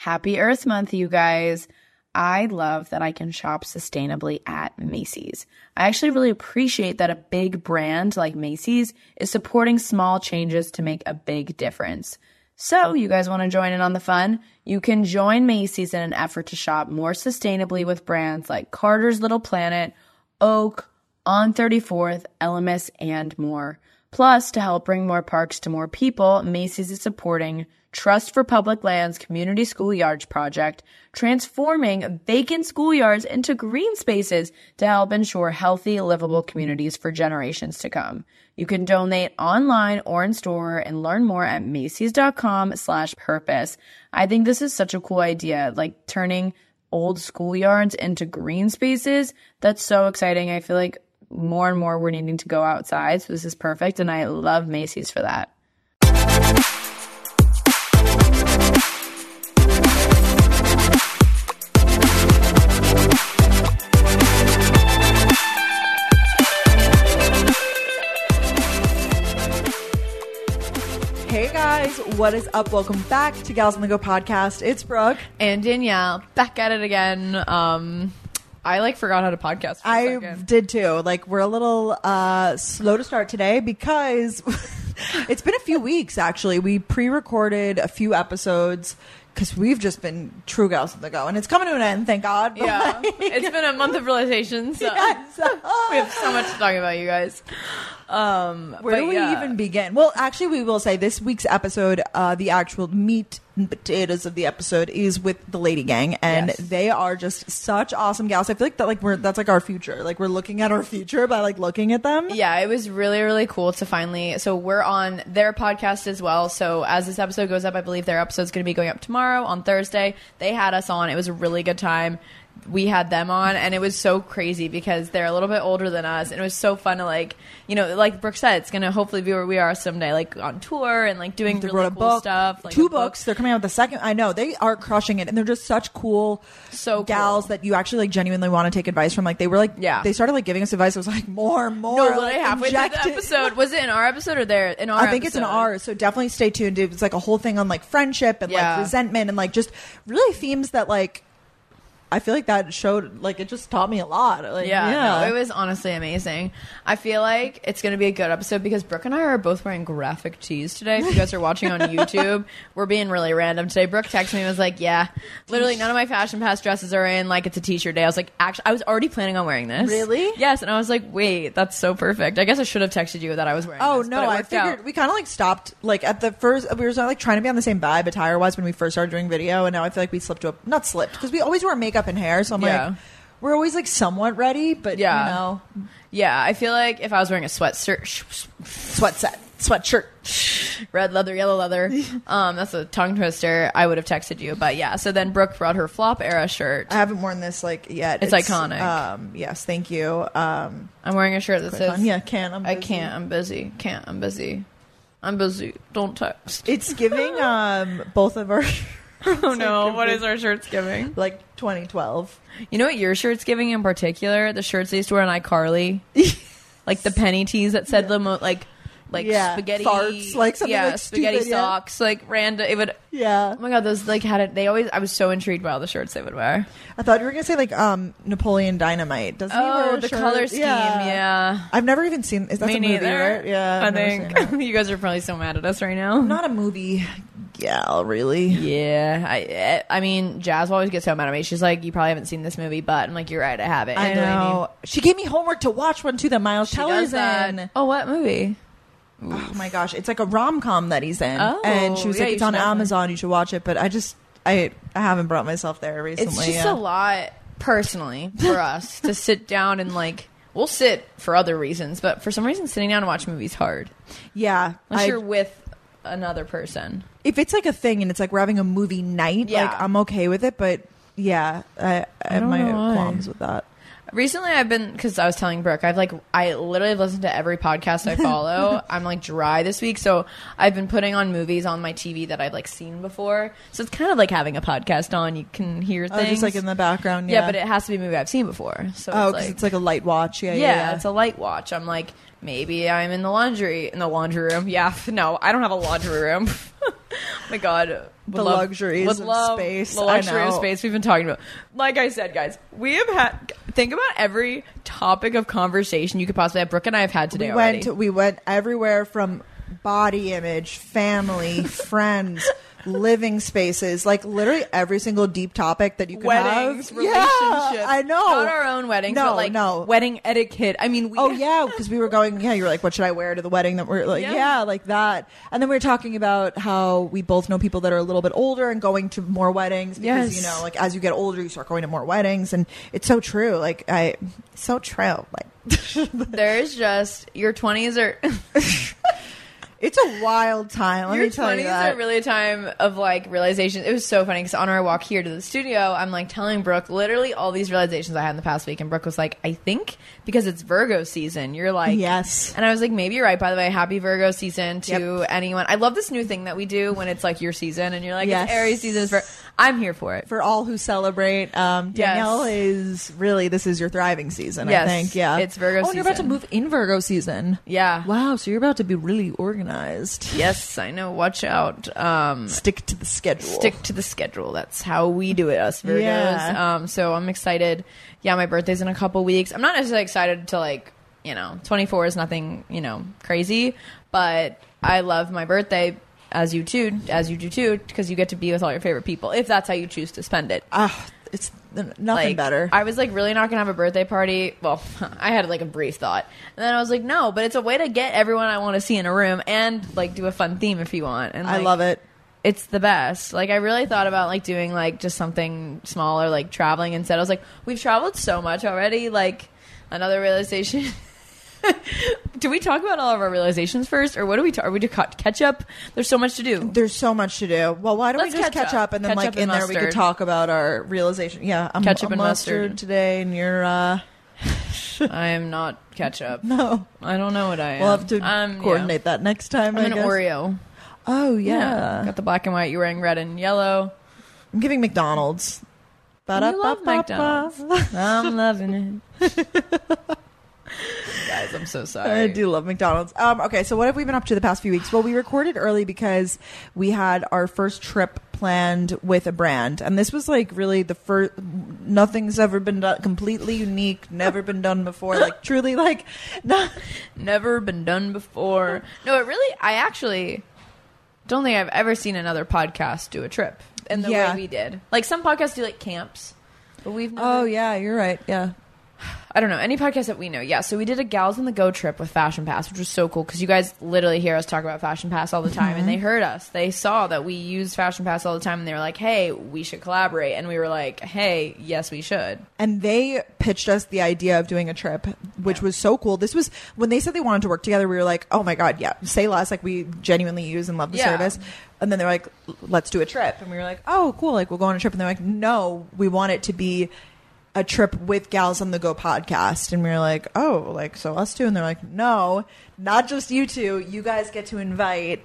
Happy Earth Month, you guys. I love that I can shop sustainably at Macy's. I actually really appreciate that a big brand like Macy's is supporting small changes to make a big difference. So, you guys want to join in on the fun? You can join Macy's in an effort to shop more sustainably with brands like Carter's Little Planet, Oak, On 34th, Elemis, and more. Plus, to help bring more parks to more people, Macy's is supporting Trust for Public Lands Community Schoolyards Project, transforming vacant schoolyards into green spaces to help ensure healthy, livable communities for generations to come. You can donate online or in store and learn more at Macys.com/purpose. I think this is such a cool idea, like turning old schoolyards into green spaces. That's so exciting. I feel like more and more we're needing to go outside, so this is perfect, and I love Macy's for that. Hey guys, what is up? Welcome back to Gals on the Go podcast. It's Brooke and Danielle back at it again. I forgot how to podcast for a second. Did too. We're a little slow to start today because it's been a few weeks actually. We pre-recorded a few episodes because we've just been true Gals on the Go, and it's coming to an end, thank God. Yeah, it's been a month of realization, so yes. We have so much to talk about, you guys. Where do we even begin? Well, actually, we will say this week's episode, the actual meat and potatoes of the episode is with the Lady Gang, and they are just such awesome gals. I feel like that's our future. We're looking at our future by looking at them. Yeah, it was really, really cool to finally. So we're on their podcast as well. So as this episode goes up, I believe their episode's going to be going up tomorrow on Thursday. They had us on. It was a really good time. We had them on, and it was so crazy because they're a little bit older than us, and it was so fun to like Brooke said, it's gonna hopefully be where we are someday, on tour and doing really cool stuff. Two books. They're coming out with the second. I know they are crushing it, and they're just such cool gals that you actually genuinely want to take advice from. They were they started giving us advice. It was more. No, literally halfway through the episode. Was it in our episode or there in our? I think it's in ours. So definitely stay tuned. It was a whole thing on friendship and resentment and just really themes that I feel like that showed, it just taught me a lot. No, it was honestly amazing. I feel like it's going to be a good episode because Brooke and I are both wearing graphic tees today. If you guys are watching on YouTube, we're being really random today. Brooke texted me and was like, yeah, literally none of my Fashion Pass dresses are in. It's a t-shirt day. I was like, actually, I was already planning on wearing this. Really? Yes. And I was like, wait, that's so perfect. I guess I should have texted you that I was wearing this. Oh, no, I figured we kind of stopped, at the first, we were trying to be on the same vibe attire-wise when we first started doing video, and now I feel like we not slipped, because we always wear makeup and hair, so I'm we're always somewhat ready, but Yeah, I feel like if I was wearing a sweatshirt, red leather, yellow leather, that's a tongue twister, I would have texted you. But yeah, so then Brooke brought her Flop Era shirt. I haven't worn this yet. It's iconic. Yes, thank you. I'm wearing a shirt that says, I'm busy. I can't, I'm busy. Can't, I'm busy. I'm busy. Don't text. It's giving both of our Oh no, what is our shirts giving? 2012. You know what your shirt's giving in particular? The shirts they used to wear on iCarly. The penny tees that said spaghetti farts, something spaghetti stupid, socks, random. It would. Yeah. Oh my god, those had it. They always. I was so intrigued by all the shirts they would wear. I thought you were gonna say Napoleon Dynamite. Doesn't he wear the color scheme? Yeah. I've never even seen. Is that Me a movie? neither. Right? Yeah. I think you guys are probably so mad at us right now. I'm not a movie gal, really. Yeah. I mean, Jazz always gets so mad at me. She's like, "You probably haven't seen this movie," but I'm like, "You're right, I haven't." I know. She gave me homework to watch one too that Miles Teller's in. Oh, what movie? Oh my gosh, it's a rom-com that he's in, and she was it's on Amazon. You should watch it, but I haven't brought myself there recently. It's just a lot, personally, for us to sit down and we'll sit for other reasons, but for some reason, sitting down and watch movies hard. Yeah, unless you're with another person. If it's a thing and it's we're having a movie night, I'm okay with it, but yeah, I have my qualms with that. Recently, I've been, because I was telling Brooke, I literally listened to every podcast I follow. I'm dry this week, so I've been putting on movies on my TV that I've seen before. So it's kind of like having a podcast on. You can hear things. Just in the background. Yeah, but it has to be a movie I've seen before. So because it's a light watch. Yeah, it's a light watch. I'm maybe I'm in the laundry room. Yeah, no, I don't have a laundry room. My God. The luxuries of space. The luxury of space we've been talking about. Like I said, guys, we have had, think about every topic of conversation you could possibly have. Brooke and I have had today already. We went everywhere from body image, family, friends, living spaces, like literally every single deep topic that you could weddings, have. Relationships. Yeah, I know. Not our own weddings, but like wedding etiquette. I mean, because we were going, you were like, what should I wear to the wedding? That we're like, like that. And then we were talking about how we both know people that are a little bit older and going to more weddings because, like as you get older, you start going to more weddings. And it's so true. So true. Like, there's just, your 20s are... It's a wild time. Let me tell you that. Your 20s are really a time of like realization. It was so funny because on our walk here to the studio, I'm like telling Brooke literally all these realizations I had in the past week, and Brooke was like, I think because it's Virgo season, you're like, yes. And I was like, maybe you're right. By the way, happy Virgo season to anyone. I love this new thing that we do when it's like your season and you're like, it's Aries season. I'm here for it. For all who celebrate, Danielle is really, this is your thriving season, I think. Yeah. It's Virgo season. Oh, and you're about to move in Virgo season. Yeah. Wow. So you're about to be really organized. Yes, I know. Watch out. Stick to the schedule. Stick to the schedule. That's how we do it, us Virgos. Yeah. So I'm excited. Yeah, my birthday's in a couple weeks. I'm not necessarily excited to 24 is nothing, crazy, but I love my birthday as you do too, because you get to be with all your favorite people if that's how you choose to spend it. It's nothing better. I was like really not gonna have a birthday party. Well, I had like a brief thought, and then I was like, no, but it's a way to get everyone I want to see in a room and like do a fun theme if you want. And I love it. It's the best. Like I really thought about like doing like just something small or like traveling instead. I was like, we've traveled so much already. Like another realization. Do we talk about all of our realizations first, or what do we talk? Are we do catch up? There's so much to do. There's so much to do. Well, why don't we just catch up and then like in there we could talk about our realization. Yeah, I'm ketchup and mustard today, and you're. I am not ketchup. No, I don't know what I am. We'll have to coordinate that next time. I'm an Oreo. Oh yeah, got the black and white. You're wearing red and yellow. I'm giving McDonald's. You love McDonald's. I'm loving it. Guys, I'm so sorry. I do love McDonald's. Okay, so what have we been up to the past few weeks? Well, we recorded early because we had our first trip planned with a brand, and this was like really the first. Nothing's ever been done, completely unique, never been done before. Like truly, like never been done before. No, it really. I actually don't think I've ever seen another podcast do a trip in the way we did. Like some podcasts do like camps, but we've never. Oh yeah, you're right. Yeah. I don't know, any podcast that we know. Yeah, so we did a Gals on the Go trip with Fashion Pass, which was so cool because you guys literally hear us talk about Fashion Pass all the time, and they heard us. They saw that we use Fashion Pass all the time, and they were like, hey, we should collaborate. And we were like, hey, yes, we should. And they pitched us the idea of doing a trip, which was so cool. This was, when they said they wanted to work together, we were like, oh my God, yeah, say less. Like, we genuinely use and love the service. And then they're like, let's do a trip. And we were like, oh, cool, like, we'll go on a trip. And they're like, no, we want it to be a trip with Gals on the Go podcast. And we were like, oh, like, so us two? And they're like, no, not just you two. You guys get to invite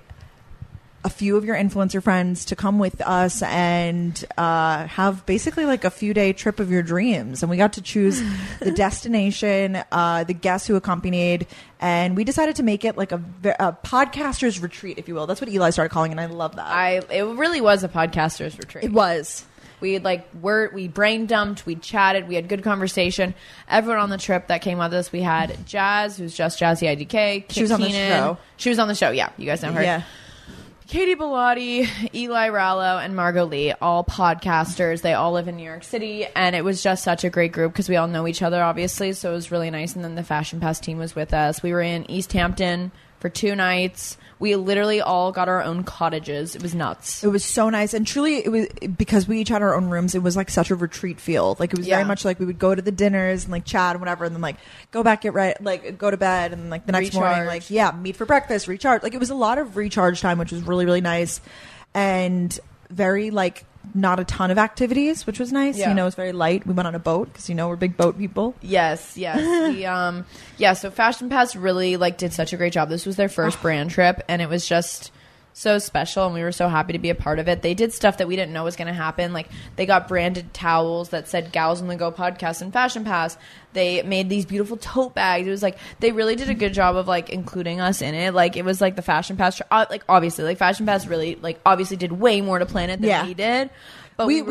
a few of your influencer friends to come with us and have basically like a few-day trip of your dreams. And we got to choose the destination, the guests who accompanied, and we decided to make it like a podcaster's retreat, if you will. That's what Eli started calling it, and I love that. It really was a podcaster's retreat. It was. We we brain dumped, we chatted, we had good conversation. Everyone on the trip that came with us, we had Jazz, who's just Jazzy IDK. She was on the show. She was on the show, yeah. You guys know her. Yeah. Katie Bellotti, Eli Rallo, and Margot Lee, all podcasters. They all live in New York City, and it was just such a great group because we all know each other, obviously, so it was really nice. And then the Fashion Pass team was with us. We were in East Hampton for 2 nights. We literally all got our own cottages. It was nuts. It was so nice. And truly, it was because we each had our own rooms. It was like such a retreat feel. Like, it was very much like we would go to the dinners and like chat and whatever, and then like go back, get right, like go to bed, and like the next morning, like, meet for breakfast, recharge. Like, it was a lot of recharge time, which was really, really nice. And very like not a ton of activities, which was nice. You know, it was very light. We went on a boat because, you know, we're big boat people. Yes. We, so Fashion Pass really like did such a great job. This was their first brand trip, and it was just so special, and we were so happy to be a part of it. They did stuff that we didn't know was going to happen. Like, they got branded towels that said Gals on the Go podcast and Fashion Pass. They made these beautiful tote bags. It was like, they really did a good job of like including us in it. Like, it was like the Fashion Pass, like obviously, like Fashion Pass really like obviously did way more to plan it than we did. But we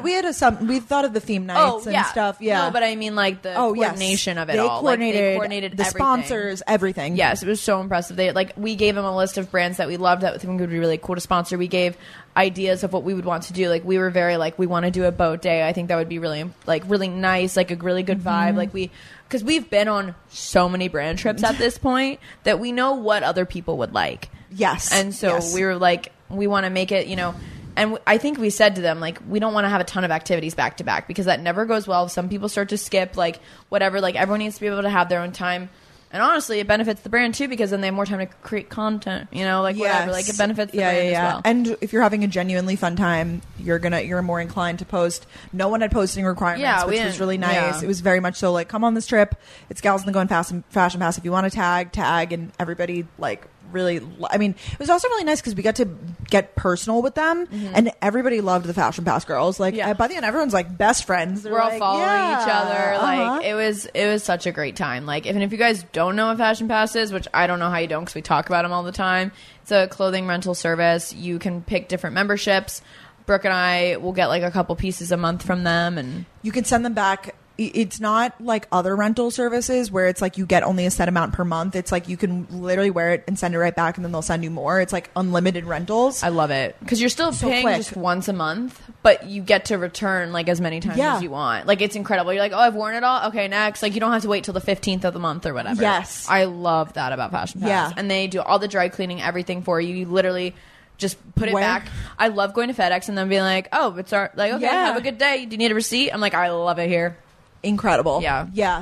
thought of the theme nights and stuff. Yeah, no, but I mean like the coordination of it all. They coordinated the everything. Sponsors, everything. Yes, it was so impressive. We gave them a list of brands that we loved that we think would be really cool to sponsor. We gave ideas of what we would want to do. Like, we were very like, we want to do a boat day. I think that would be really nice, like a really good vibe. Like, because we've been on so many brand trips at this point that we know what other people would like. Yes, and so we were like, we want to make it, And I think we said to them, like, we don't want to have a ton of activities back to back because that never goes well. Some people start to skip, like, whatever. Like, everyone needs to be able to have their own time. And honestly, it benefits the brand, too, because then they have more time to create content, whatever. Like, it benefits the brand as well. And if you're having a genuinely fun time, you're more inclined to post. No one had posting requirements, which was really nice. Yeah. It was very much so, like, come on this trip. It's Gals on the Go and Fashion Pass. If you want to tag, and everybody, like, really, I mean, it was also really nice because we got to get personal with them, and everybody loved the Fashion Pass girls. Like, by the end, everyone's like best friends. We're all following each other. Like, it was such a great time. Like, even if you guys don't know what Fashion Pass is, which I don't know how you don't because we talk about them all the time, it's a clothing rental service. You can pick different memberships. Brooke and I will get like a couple pieces a month from them, and you can send them back. It's not like other rental services where it's like you get only a set amount per month. It's like you can literally wear it and send it right back, and then they'll send you more. It's like unlimited rentals. I love it because you're still paying just once a month, but you get to return like as many times as you want. Like, it's incredible. You're like, oh, I've worn it all. Okay, next. Like, you don't have to wait till the 15th of the month or whatever. Yes, I love that about Fashion Pass. Yeah, and they do all the dry cleaning, everything for you. You literally just put it back. I love going to FedEx and then being like, oh, it's our have a good day. Do you need a receipt? I'm like, I love it here. Incredible. Yeah.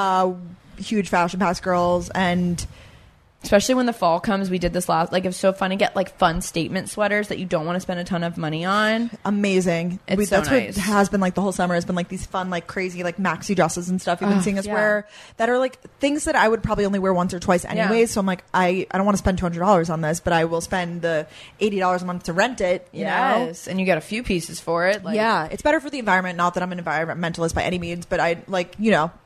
Huge Fashion Pass girls, and especially when the fall comes, we did this last, like, it's so fun to get like fun statement sweaters that you don't want to spend a ton of money on. Amazing. That's nice. What it has been like the whole summer has been like these fun, like crazy, like maxi dresses and stuff you've been seeing us wear that are like things that I would probably only wear once or twice anyways. So I'm like, I don't want to spend $200 on this, but I will spend the $80 a month to rent it. You know? And you get a few pieces for it. Like, it's better for the environment. Not that I'm an environmentalist by any means, but I like,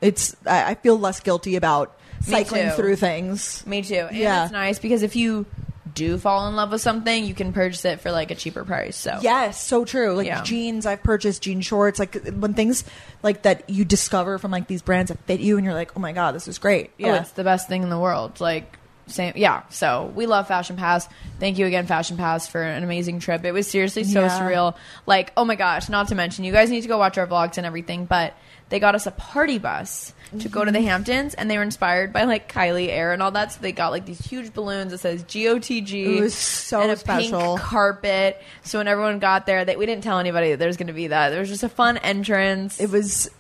I feel less guilty about cycling through things. Me too. And it's nice because if you do fall in love with something, you can purchase it for like a cheaper price. So yes, so true. Like jeans, I've purchased jean shorts. Like, when things like that you discover from like these brands that fit you, and you're like, oh my god, this is great. It's the best thing in the world. Like, same. So we love Fashion Pass. Thank you again, Fashion Pass, for an amazing trip. It was seriously so surreal. Like, oh my gosh, not to mention, you guys need to go watch our vlogs and everything, but they got us a party bus to go to the Hamptons, and they were inspired by like Kylie Air and all that. So they got like these huge balloons that says GOTG. It was so and a special. Pink carpet. So when everyone got there, we didn't tell anybody that there was going to be that. There was just a fun entrance. It was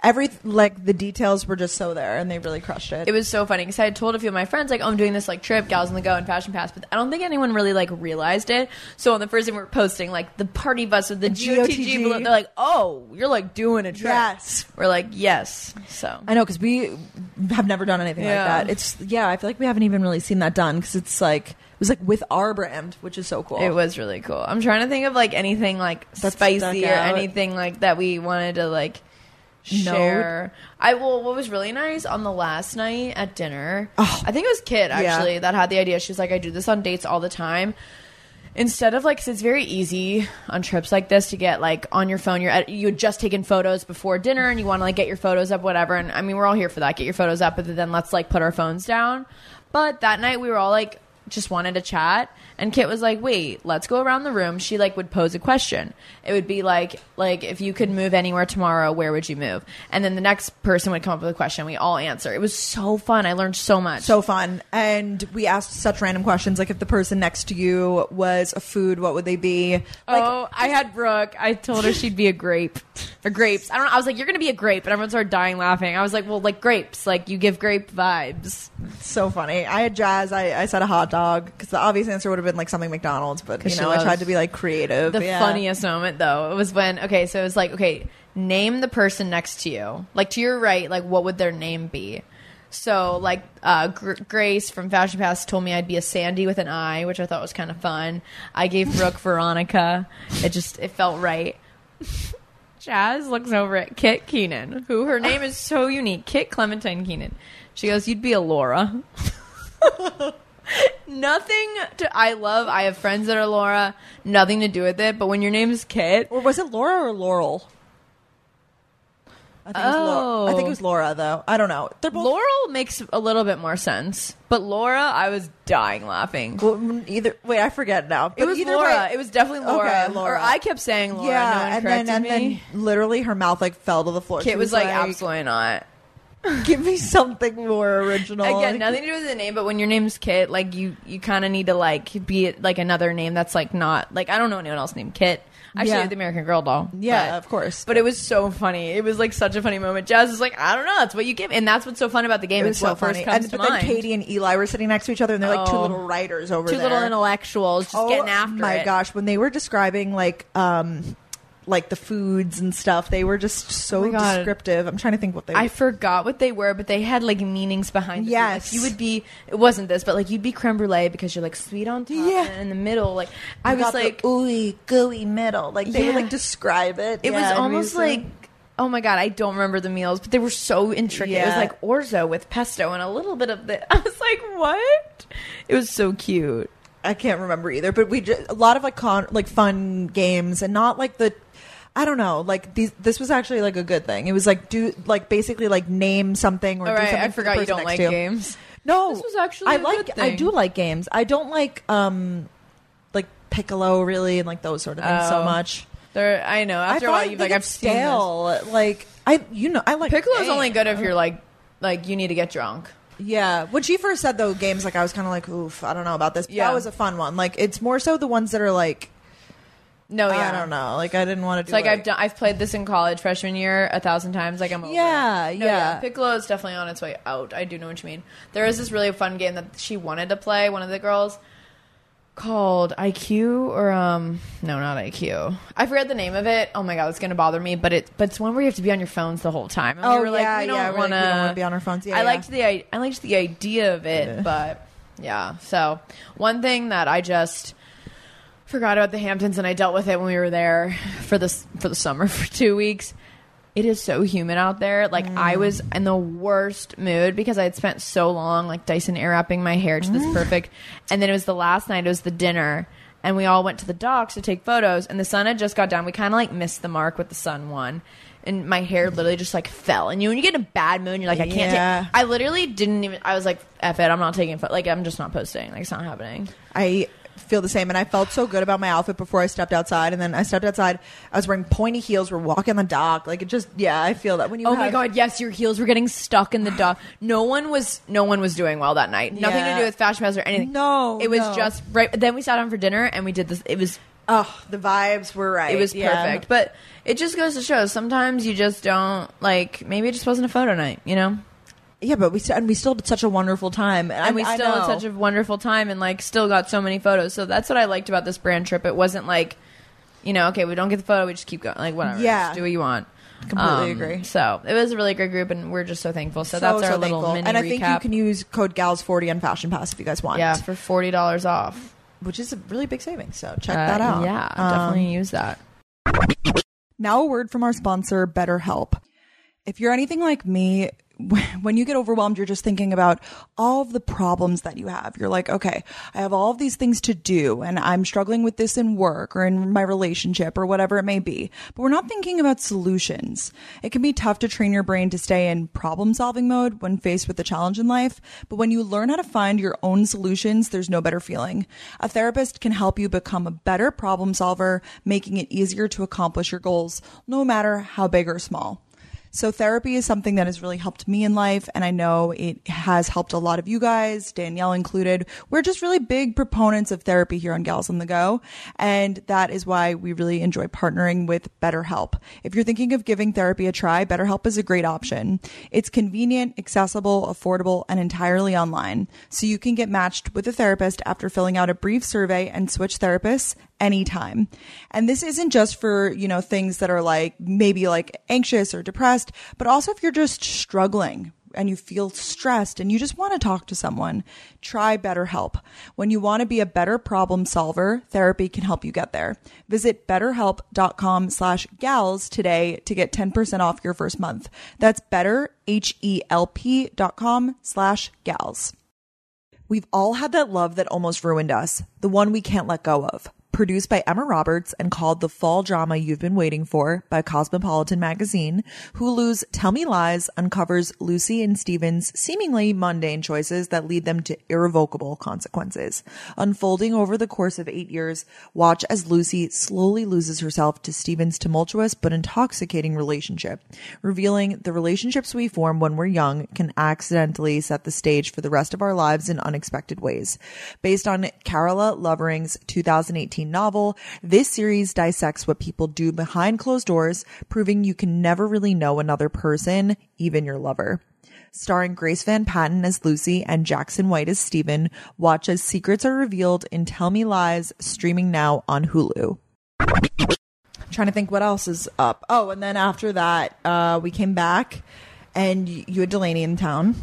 the details were just so there, and they really crushed it. It was so funny because I had told a few of my friends, like, oh, I'm doing this like trip, Gals on the Go and Fashion Pass, but I don't think anyone really like realized it. So on the first thing we were posting, like the party bus with the GOTG balloon, they're like, oh, you're like doing a trip. Yes, we're like, yes. So I know, because we have never done anything like that. It's I feel like we haven't even really seen that done, because it's like, it was like with our brand, which is so cool. It was really cool. I'm trying to think of like anything like that's spicy or anything like that we wanted to like share. What was really nice on the last night at dinner, I think it was Kit actually that had the idea. She's like, I do this on dates all the time. Instead of like, 'cause it's very easy on trips like this to get like on your phone, you had just taken photos before dinner and you want to like get your photos up, whatever. And I mean, we're all here for that, get your photos up, but then let's like put our phones down. But that night we were all like just wanted to chat, and Kit was like, wait, let's go around the room. She like would pose a question. It would be like if you could move anywhere tomorrow, where would you move? And then the next person would come up with a question. We all answer. It was so fun. I learned so much. So fun. And we asked such random questions, like if the person next to you was a food, what would they be? I had Brooke. I told her she'd be a grape. Or grapes. I don't know. I was like, you're going to be a grape. And everyone started dying laughing. I was like, well, like grapes. Like, you give grape vibes. So funny. I had Jazz. I said a hot dog, because the obvious answer would have been like something McDonald's, but I tried to be like creative. The funniest moment though, it was when, so it was like, name the person next to you, like to your right, like what would their name be? So like Grace from Fashion Pass told me I'd be a Sandy with an I, which I thought was kind of fun. I gave Brooke Veronica. It felt right. Jazz looks over at Kit Keenan, who her name is so unique. Kit Clementine Keenan. She goes, "You'd be a Laura." I have friends that are Laura. Nothing to do with it. But when your name is Kit, or was it Laura or Laurel? I think it was Laura, though. I don't know. Laurel makes a little bit more sense, but Laura, I was dying laughing. Well, wait, I forget now. But it was Laura. It was definitely Laura. Okay, Laura. Or I kept saying Laura. Yeah, no one and then literally her mouth like fell to the floor. Kit was like, absolutely not. Give me something more original. Again, nothing to do with the name, but when your name's Kit, like you kind of need to like be like another name that's like not like I don't know anyone else named Kit. Actually, the American Girl doll. Yeah, of course. But it was so funny. It was like such a funny moment. Jazz is like, I don't know. That's what you give. And that's what's so fun about the game. It was so funny. But then Katie and Eli were sitting next to each other, and they're like two little writers over there. Two little intellectuals just getting after it. Oh my gosh. When they were describing like the foods and stuff, they were just so descriptive. I'm trying to think what they were. I forgot what they were, but they had like meanings behind it. Yes. Like, you would be, it wasn't this, but like you'd be creme brulee because you're like sweet on top and in the middle. Like I was like ooey gooey middle. Like they would like describe it. It was almost like, oh my God, I don't remember the meals, but they were so intricate. It was like orzo with pesto and a little bit of the, I was like, what? It was so cute. I can't remember either, but we just, a lot of like fun games and not like the, I don't know, like this was actually like a good thing. It was like basically like name something or do something. I forgot you don't like games. No, this was actually good thing. I do like games. I don't like Piccolo really and like those sort of things so much. I know. After a while, you've like I've stale. Seen this. Like I like Piccolo's only good if you're like you need to get drunk. Yeah, when she first said those games, like I was kind of like, oof, I don't know about this. But that was a fun one. Like it's more so the ones that are like. No, yeah, I don't know. Like I didn't want to do. It's like I've played this in college freshman year 1,000 times. Like I'm over. Yeah. Piccolo is definitely on its way out. I do know what you mean. There is this really fun game that she wanted to play. One of the girls called IQ or no, not IQ. I forget the name of it. Oh my God, it's gonna bother me. But it's one where you have to be on your phones the whole time. And we were like, we don't want to be on our phones. I liked the idea of it, but yeah. So one thing that I just forgot about the Hamptons, and I dealt with it when we were there for the summer for 2 weeks. It is so humid out there. Like I was in the worst mood because I had spent so long like Dyson air wrapping my hair to this perfect, and then it was the last night. It was the dinner, and we all went to the docks to take photos, and the sun had just got down. We kind of like missed the mark with the sun one, and my hair literally just like fell. And when you get in a bad mood, you're like, I can't take. I literally didn't even. I was like, F it, I'm not taking photos. Like I'm just not posting. Like it's not happening. I feel the same, and I felt so good about my outfit before I stepped outside, and then I stepped outside, I was wearing pointy heels, we're walking the dock, like it just, I feel that when you my God, yes, your heels were getting stuck in the dock. No one was doing well that night. Nothing to do with Fashion Pass or anything. It was just right. Then we sat down for dinner and we did this. It was the vibes were right. It was perfect. But it just goes to show sometimes you just don't like, maybe it just wasn't a photo night, you know? Yeah, but we still had such a wonderful time. And we still had such a wonderful time and, like, still got so many photos. So that's what I liked about this brand trip. It wasn't like, okay, we don't get the photo, we just keep going. Like, whatever. Yeah. Just do what you want. Completely agree. So it was a really great group, and we're just so thankful. So that's our little mini recap. And I think you can use code GALS40 on Fashion Pass if you guys want. Yeah, for $40 off. Which is a really big savings. So check that out. Yeah, definitely use that. Now a word from our sponsor, BetterHelp. If you're anything like me, when you get overwhelmed, you're just thinking about all of the problems that you have. You're like, okay, I have all of these things to do and I'm struggling with this in work or in my relationship or whatever it may be. But we're not thinking about solutions. It can be tough to train your brain to stay in problem solving mode when faced with a challenge in life. But when you learn how to find your own solutions, there's no better feeling. A therapist can help you become a better problem solver, making it easier to accomplish your goals, no matter how big or small. So therapy is something that has really helped me in life, and I know it has helped a lot of you guys, Danielle included. We're just really big proponents of therapy here on Gals on the Go, and that is why we really enjoy partnering with BetterHelp. If you're thinking of giving therapy a try, BetterHelp is a great option. It's convenient, accessible, affordable, and entirely online, so you can get matched with a therapist after filling out a brief survey and switch therapists anytime. And this isn't just for, things that are like maybe like anxious or depressed, but also if you're just struggling you feel stressed and you just want to talk to someone, try BetterHelp. When you want to be a better problem solver, therapy can help you get there. Visit betterhelp.com/gals today to get 10% off your first month. That's betterhelp.com/gals. We've all had that love that almost ruined us, the one we can't let go of. Produced by Emma Roberts and called the fall drama you've been waiting for by Cosmopolitan magazine, Hulu's Tell Me Lies uncovers Lucy and Steven's seemingly mundane choices that lead them to irrevocable consequences. Unfolding over the course of 8 years, watch as Lucy slowly loses herself to Steven's tumultuous but intoxicating relationship, revealing the relationships we form when we're young can accidentally set the stage for the rest of our lives in unexpected ways. Based on Carola Lovering's 2018 novel, this series dissects what people do behind closed doors, proving you can never really know another person, even your lover. Starring Grace Van Patten as Lucy and Jackson White as Steven, watch as secrets are revealed in Tell Me Lies, streaming now on Hulu. I'm trying to think what else is up. Oh, and then after that, we came back and you had Delaney in town.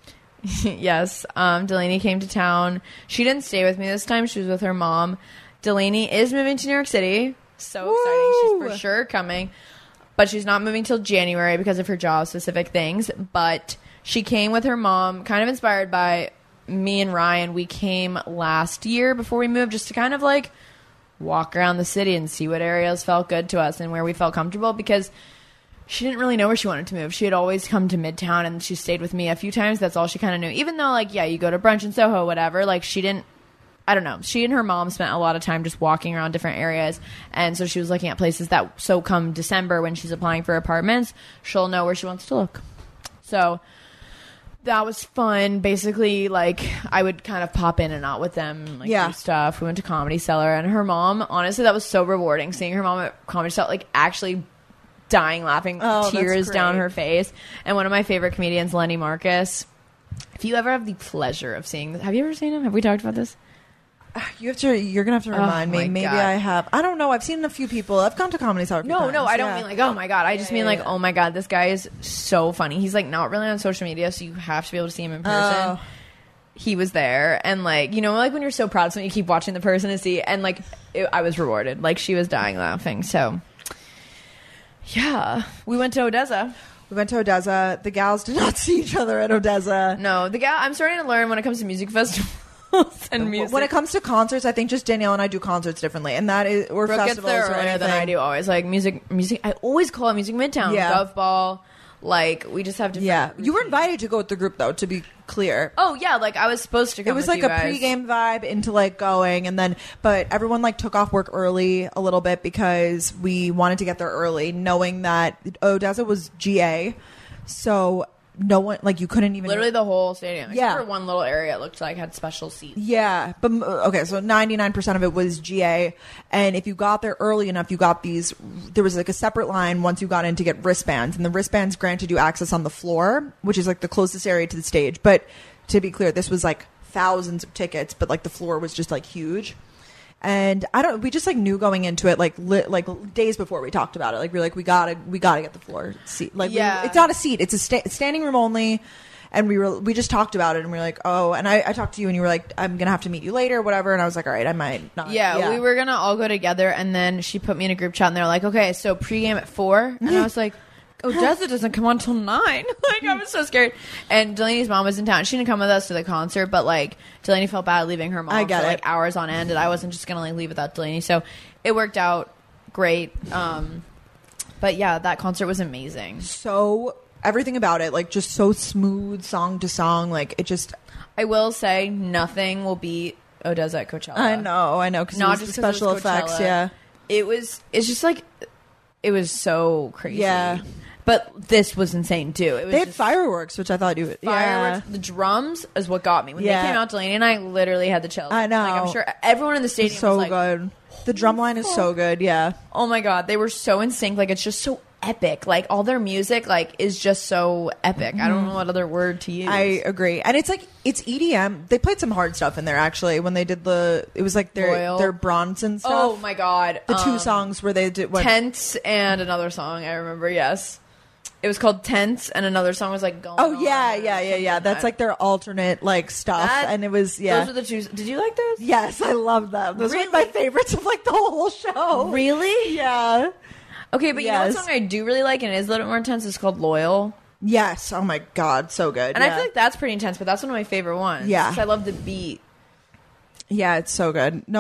Yes, Delaney came to town. She didn't stay with me this time. She was with her mom. Delaney is moving to New York City. So exciting. She's for sure coming. But she's not moving till January because of her job-specific things. But she came with her mom, kind of inspired by me and Ryan. We came last year before we moved just to kind of like walk around the city and see what areas felt good to us and where we felt comfortable, because she didn't really know where she wanted to move. She had always come to Midtown and she stayed with me a few times. That's all she kind of knew. Even though, like, yeah, you go to brunch in Soho, whatever. Like, she didn't, I don't know. She and her mom spent a lot of time just walking around different areas. And so she was looking at places that, so come December when she's applying for apartments, she'll know where she wants to look. So that was fun. Basically, like, I would kind of pop in and out with them, like, do stuff. We went to Comedy Cellar, and her mom, honestly, that was so rewarding. Seeing her mom at Comedy Cellar, like, actually dying laughing, tears down her face. And one of my favorite comedians, Lenny Marcus. If you ever have the pleasure of seeing this, have you ever seen him? Have we talked about this? You're gonna have to remind me. Maybe God. I have. I don't know. I've seen a few people. I've gone to Comedy Cellar. No, I don't mean like, oh my God. I just mean like, oh my God, this guy is so funny. He's like not really on social media, so you have to be able to see him in person. He was there, and like, you know, like when you're so proud of someone, you keep watching the person to see, and like I was rewarded. Like, she was dying laughing. So yeah, we went to Odessa. The gals did not see each other at Odessa. No, I'm starting to learn when it comes to music festivals and music. When it comes to concerts, I think just Danielle and I do concerts differently, and that is, or Brooke festivals gets there or earlier anything. than I do. Always like music. I always call it Music Midtown. Yeah. Gov Ball. Like, we just have to. Yeah, you were invited to go with the group, though. To be clear. Oh yeah, like I was supposed to come. It was with like you a guys. pregame vibe into like going, and then but everyone like took off work early a little bit because we wanted to get there early, knowing that Odessa was GA, so no one, like, you couldn't even literally the whole stadium. Yeah, except for one little area it looked like had special seats. Yeah, but okay, so 99% of it was GA, and if you got there early enough, you got these. There was like a separate line once you got in to get wristbands, and the wristbands granted you access on the floor, which is like the closest area to the stage. But to be clear, this was like thousands of tickets, but like the floor was just like huge. And we just like knew going into it, like days before we talked about it, like we were like, we gotta get the floor seat. Like, yeah. It's not a seat, it's a standing room only. And we just talked about it, and we were like, oh, and I talked to you, and you were like, I'm gonna have to meet you later, whatever. And I was like, all right, I might not. Yeah, we were gonna all go together, and then she put me in a group chat, and they're like, okay, so pregame at 4, and I was like, Odessa doesn't come on till 9. Like, I was so scared. And Delaney's mom was in town. She didn't come with us to the concert, but like Delaney felt bad leaving her mom for like hours on end, and I wasn't just gonna like leave without Delaney. So it worked out great. But yeah, that concert was amazing. So everything about it, like, just so smooth, song to song. Like, it just. I will say nothing will beat Odessa at Coachella. I know, because not just special effects. Yeah, it's just like it was so crazy. Yeah. But this was insane too. It was they had fireworks, which I thought you would. Fireworks. Yeah. The drums is what got me. When they came out, Delaney and I literally had the chills. I know. Like, I'm sure everyone in the stadium was so like, good. The drum line is so good. Yeah. Oh my God, they were so in sync. Like, it's just so epic. Like, all their music like is just so epic. I don't know what other word to use. I agree. And it's like, it's EDM. They played some hard stuff in there actually when they did it was like their Bronson stuff. Oh my God. The 2 songs where they did Tense and another song I remember. Yes. It was called Tense, and another song was like Going Oh On yeah. That's like their alternate like stuff, and it was Those were the two. Did you like those? Yes, I love them. Those Really? were my favorites of like the whole show. Really? Yeah. Okay, but you know what song I do really like and is a little bit more intense? It's called Loyal. Yes. Oh my god, so good. And I feel like that's pretty intense, but that's one of my favorite ones. Yeah. 'Cause I love the beat. Yeah, it's so good. No,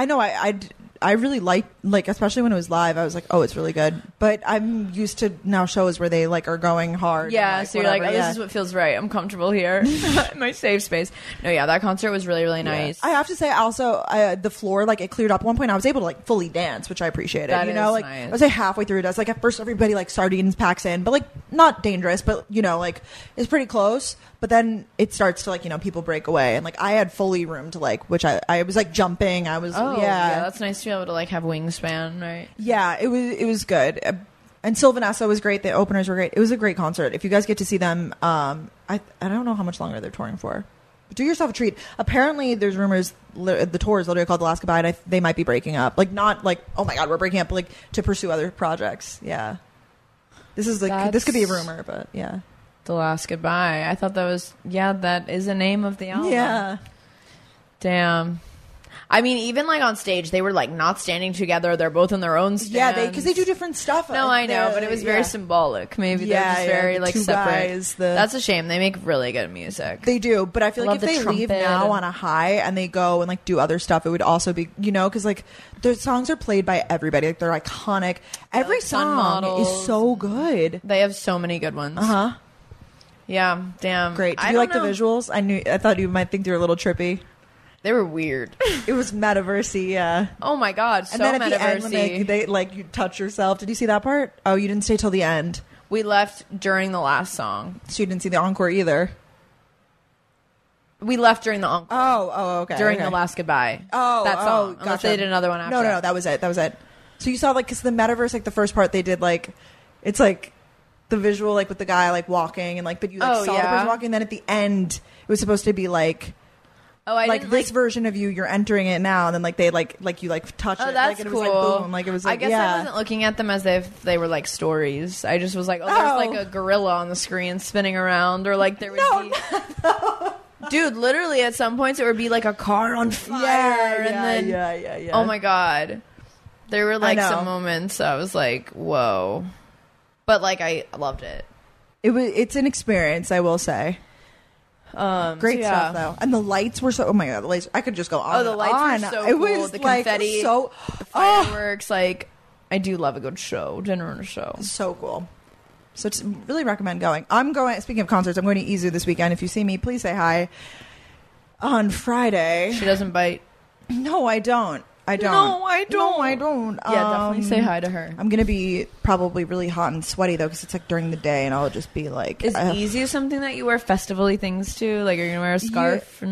I really like especially when it was live, I was like, oh, it's really good. But I'm used to now shows where they like are going hard. Yeah, and, so you're like, oh, whatever, this is what feels right. I'm comfortable here. My safe space. No, yeah, that concert was really, really nice. I have to say also the floor, like it cleared up at one point. I was able to like fully dance, which I appreciated. That you know, is like nice. I was like halfway through it. I was like at first everybody like sardines packs in, but like not dangerous, but you know, like it's pretty close. But then it starts to like, you know, people break away, and like I had fully room to like, which I was like jumping. I was yeah, that's nice to be able to like have wingspan, right? Yeah, it was good. And Sylvanessa was great. The openers were great. It was a great concert. If you guys get to see them, I don't know how much longer they're touring for. But do yourself a treat. Apparently, there's rumors the tour is literally called The Last Goodbye, and they might be breaking up. Like not like, oh my god, we're breaking up, but like to pursue other projects. Yeah, this is like this could be a rumor, but yeah. The Last Goodbye. I thought that was that is the name of the album. Yeah. Damn. I mean, even like on stage, they were like not standing together. They're both in their own stands. Yeah, because they do different stuff. No, I know, but it was very symbolic. Maybe they're just very the like two separate. guys, That's a shame. They make really good music. They do, but I feel like Love if the they leave trumpet now on a high and they go and like do other stuff, it would also be, you know, because like their songs are played by everybody. Like they're iconic. Every like Sun song Models. is so good. They have so many good ones. Yeah, damn. Great. Did you like the visuals? I thought you might think they were a little trippy. They were weird. It was metaversey, yeah. Oh my god, so and then at metaversey. the end, when they like you touch yourself. Did you see that part? Oh, you didn't stay till the end. We left during the last song. So you didn't see the encore either. We left during the encore. Oh, okay. During the Last Goodbye. That song. Unless gotcha. they did another one after. No, that was it. So you saw like, because the metaverse, like the first part they did, like it's like the visual, like with the guy like walking and like, but you like saw the person walking. And then at the end, it was supposed to be like. Oh, I like didn't, this version of you're entering it now, and then like they like you like touch it. That's like, it cool. was like boom, like it was like, I guess I wasn't looking at them as if they were like stories. I just was like, there's like a gorilla on the screen spinning around, or like there would be. Dude, literally at some points it would be like a car on fire, and then oh my god, there were like some moments I was like, whoa, but like I loved it. It's an experience, I will say. Great stuff though, and the lights were so. Oh my god, the lights! I could just go on. Oh, the lights were so it cool. Was the like confetti, so the fireworks. Like, I do love a good show, dinner and a show. So cool. So it's really recommend going. I'm going. Speaking of concerts, I'm going to Izu this weekend. If you see me, please say hi. On Friday, she doesn't bite. No, I don't. I don't. No, I don't. Yeah, definitely say hi to her. I'm gonna be probably really hot and sweaty though, because it's like during the day, and I'll just be like. Is Izu something that you wear festivally things to? Like, are you gonna wear a scarf?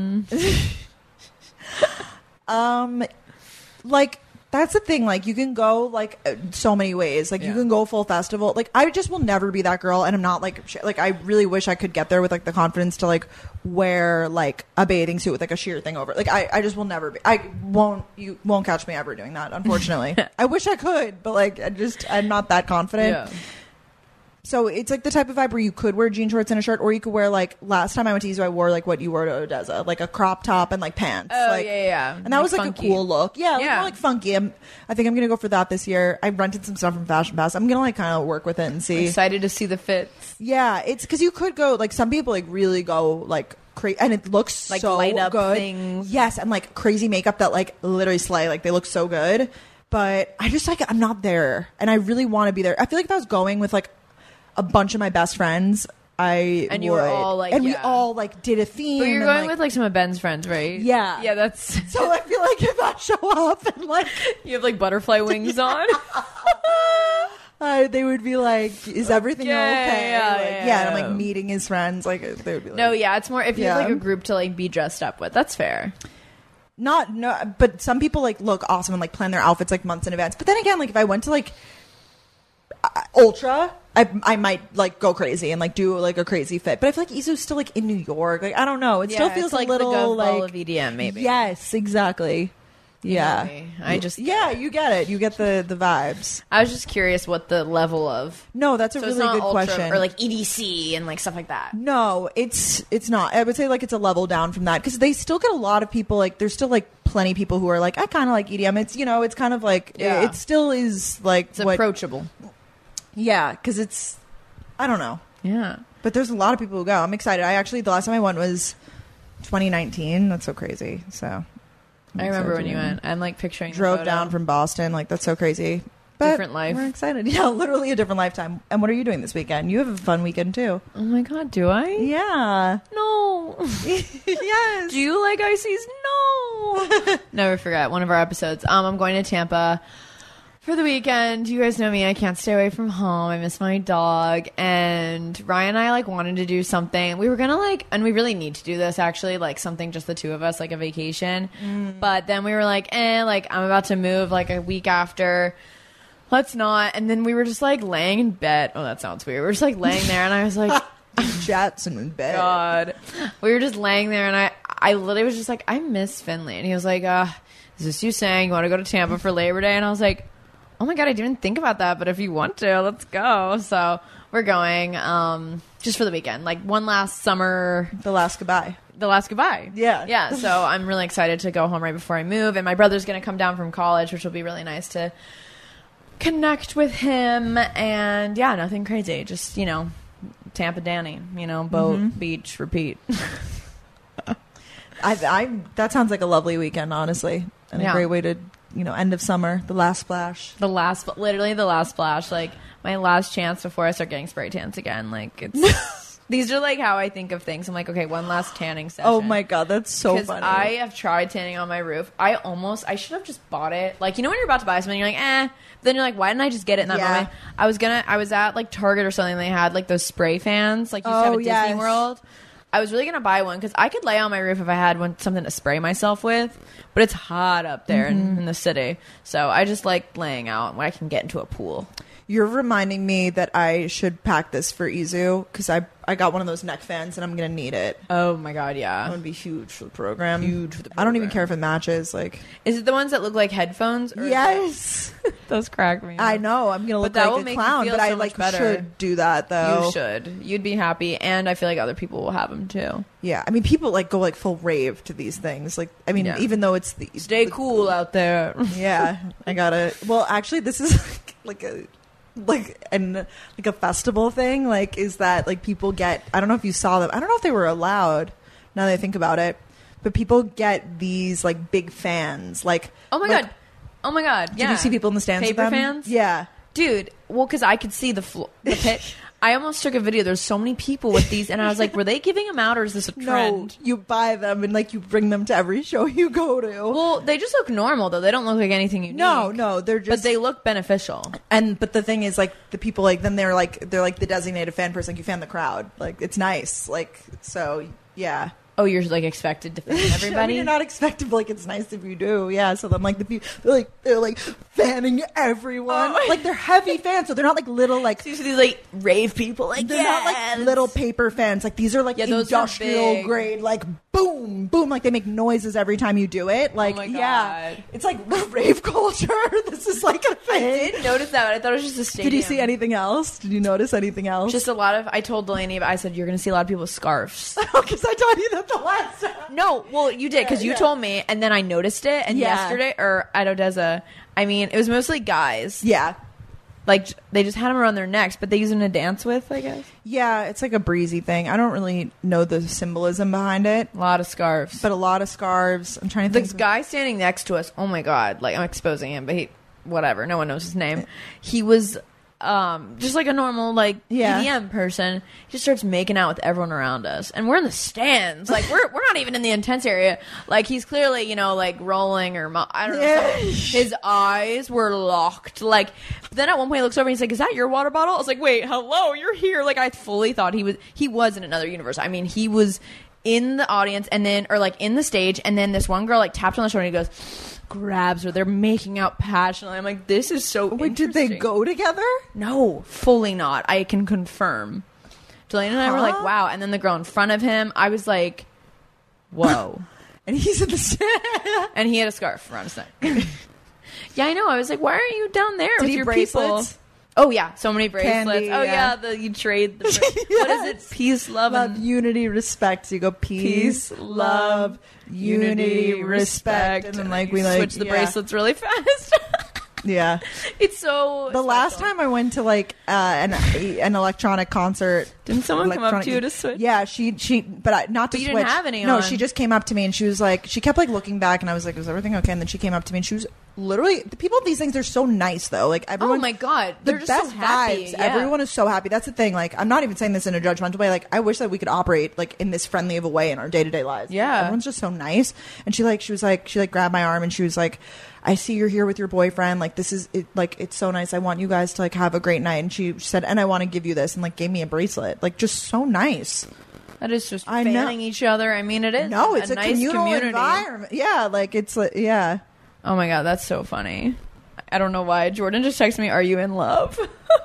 Like that's the thing. Like you can go like so many ways. Like you can go full festival. Like I just will never be that girl, and I'm not like I really wish I could get there with like the confidence to like wear like a bathing suit with like a sheer thing over. Like I just will never be. You won't catch me ever doing that. Unfortunately, I wish I could, but like I'm not that confident. Yeah. So it's like the type of vibe where you could wear jean shorts and a shirt, or you could wear like last time I went to Izu, I wore like what you wore to Odessa, like a crop top and like pants. Oh like, yeah. And that was like funky. A cool look. Yeah, more like funky. I think I'm gonna go for that this year. I rented some stuff from Fashion Pass. I'm gonna like kind of work with it and see. I'm excited to see the fits. Yeah, it's because you could go like some people like really go like crazy, and it looks like so light up good. Things. Yes, and like crazy makeup that like literally slay. Like they look so good, but I just like I'm not there, and I really want to be there. I feel like if I was going with like a bunch of my best friends, you were all like, we all like did a theme. But you're going with like some of Ben's friends, right? Yeah, that's. So I feel like if I show up and like you have like butterfly wings on, they would be like, "Is everything okay?" Yeah, and I'm like meeting his friends. Like they would be like, "No, yeah, it's more if you have like a group to like be dressed up with. That's fair." But some people like look awesome and like plan their outfits like months in advance. But then again, like if I went to like Ultra, I might like go crazy and like do like a crazy fit. But I feel like Izu's still like in New York. Like I don't know. It still feels like a little the like of EDM maybe. Yes, exactly. Yeah. Maybe. I just you get it. You get the vibes. I was just curious what the level of. No, that's a really good question. Or like EDC and like stuff like that. No, it's not. I would say like it's a level down from that because they still get a lot of people. Like there's still like plenty of people who are like, I kind of like EDM. It's it's kind of like it still is like it's approachable. Yeah, because it's I don't know. Yeah, but there's a lot of people who go. I'm excited. The last time I went was 2019. That's so crazy. So. I remember when you went. I'm like picturing drove down from Boston. Like that's so crazy. But different life. We're excited. Yeah, literally a different lifetime. And what are you doing this weekend? You have a fun weekend too. Oh my god, do I? Yeah. No. Yes. Do you like Ices? No. Never forget one of our episodes. I'm going to Tampa for the weekend. You guys know me. I can't stay away from home. I miss my dog. And Ryan and I like wanted to do something. We were gonna like, and we really need to do this actually, like something just the two of us, like a vacation. But then we were like, like I'm about to move like a week after. Let's not. And then we were just like laying in bed. Oh, that sounds weird. We were just like laying there, and I was like, Jetson in bed. God. We were just laying there, and I literally was just like, I miss Finley. And he was like, is this you saying you want to go to Tampa for Labor Day? And I was like, oh my god, I didn't think about that, but if you want to, let's go. So we're going just for the weekend, like one last summer. The last goodbye. Yeah. So I'm really excited to go home right before I move, and my brother's going to come down from college, which will be really nice to connect with him. And yeah, nothing crazy, just Tampa Danny, boat, beach, repeat. That sounds like a lovely weekend, honestly, and a great way to end of summer, the last splash. Literally the last splash. Like, my last chance before I start getting spray tans again. Like, it's... These are, like, how I think of things. I'm like, okay, one last tanning session. Oh, my God, that's so funny. Because I have tried tanning on my roof. I should have just bought it. Like, when you're about to buy something, you're like, But then you're like, why didn't I just get it in that moment? I was at, like, Target or something. They had, like, those spray fans. Like, you used to have at Disney World. I was really going to buy one because I could lay on my roof if I had something to spray myself with, but it's hot up there in the city. So I just like laying out when I can get into a pool. You're reminding me that I should pack this for Izu because I got one of those neck fans and I'm going to need it. Oh my God, yeah. That would be huge for the program. I don't even care if it matches. Like, is it the ones that look like headphones? Or yes. Those crack me. I know. I'm going to look like a clown, but I like should do that though. You should. You'd be happy. And I feel like other people will have them too. Yeah. I mean, people like go like full rave to these things. Like, I mean, even though it's stay cool out there. Yeah. I gotta, well, actually this is like a festival thing, like, is that like people get, I don't know if you saw them, I don't know if they were allowed now that I think about it, but people get these like big fans, like, oh my god, yeah. Did you see people in the stands paper with them? Fans? Yeah, dude. Well, because I could see the pit. I almost took a video. There's so many people with these, and I was like, were they giving them out, or is this a trend? No, you buy them and like you bring them to every show you go to. Well, they just look normal though. They don't look like anything unique. No, they're just. But they look beneficial. But the thing is, like, the people like then they're like the designated fan person. Like, you fan the crowd. Like, it's nice. Like, so yeah. Oh, you're like expected to fan everybody? I mean, you're not expected, but like, it's nice if you do. Yeah. So then like the people, they're like fanning everyone. Oh. Like, they're heavy fans, so they're not like little like. So you see these like rave people, like, they're not like little paper fans. Like, these are like industrial grade, like boom, boom. Like, they make noises every time you do it. Like, oh my God. Yeah, it's like rave culture. This is like a thing. I did notice that. I thought it was just a stadium. Did you see anything else? Did you notice anything else? Just a lot of. I told Delaney, I said, you're going to see a lot of people with scarves. Because I told you that the last time. No, well, you did, because you told me, and then I noticed it, and yesterday, or at Odessa, I mean, it was mostly guys. Yeah. Like, they just had them around their necks, but they use them to dance with, I guess. Yeah, it's like a breezy thing. I don't really know the symbolism behind it. A lot of scarves. But a lot of scarves. I'm trying to think. The guy standing next to us, oh my God, like, I'm exposing him, but whatever, no one knows his name. He was just like a normal like EDM person. He just starts making out with everyone around us, and we're in the stands. Like, we're not even in the intense area. Like, he's clearly like rolling or I don't know. His eyes were locked. Like, then at one point he looks over and he's like, "Is that your water bottle?" I was like, "Wait, hello, you're here." Like, I fully thought he was in another universe. I mean, he was in the audience and then like in the stage, and then this one girl like tapped on the shoulder and he goes, grabs her. They're making out passionately. I'm like, this is so Wait, did they go together? No, fully not. I can confirm. Delaney and I were like, wow. And then the girl in front of him, I was like, whoa. And he's in the and he had a scarf around his neck. Yeah, I know. I was like, why aren't you down there with your bracelets? People? Oh, yeah. So many bracelets. Candy, oh, yeah. You trade the yes. What is it? Peace, love, and unity, respect. So you go peace, love, unity, respect. And then like we like switch the bracelets really fast. Yeah. It's so the last time I went to like an electronic concert, didn't someone come up to you to switch? Yeah, she but not to but you switch. Didn't have any no, on. she just came up to me and she was like, she kept like looking back and I was like, is everything okay? And then she came up to me and she was literally, the people at these things, they're so nice though. Like everyone, oh my god, they're just best so happy. vibes. Yeah. Everyone is so happy. That's the thing. Like I'm not even saying this in a judgmental way. Like I wish that we could operate like in this friendly of a way in our day-to-day lives. Yeah, everyone's just so nice. And she grabbed my arm and she was like, I see you're here with your boyfriend. Like this is it, like it's so nice. I want you guys to like have a great night. And she said, and I want to give you this, and like gave me a bracelet. Like just so nice. That is just fanning each other. I mean, it is. No, it's a nice communal community environment. Yeah, like it's like yeah. Oh my god, that's so funny. I don't know why. Jordan just texted me, "Are you in love?"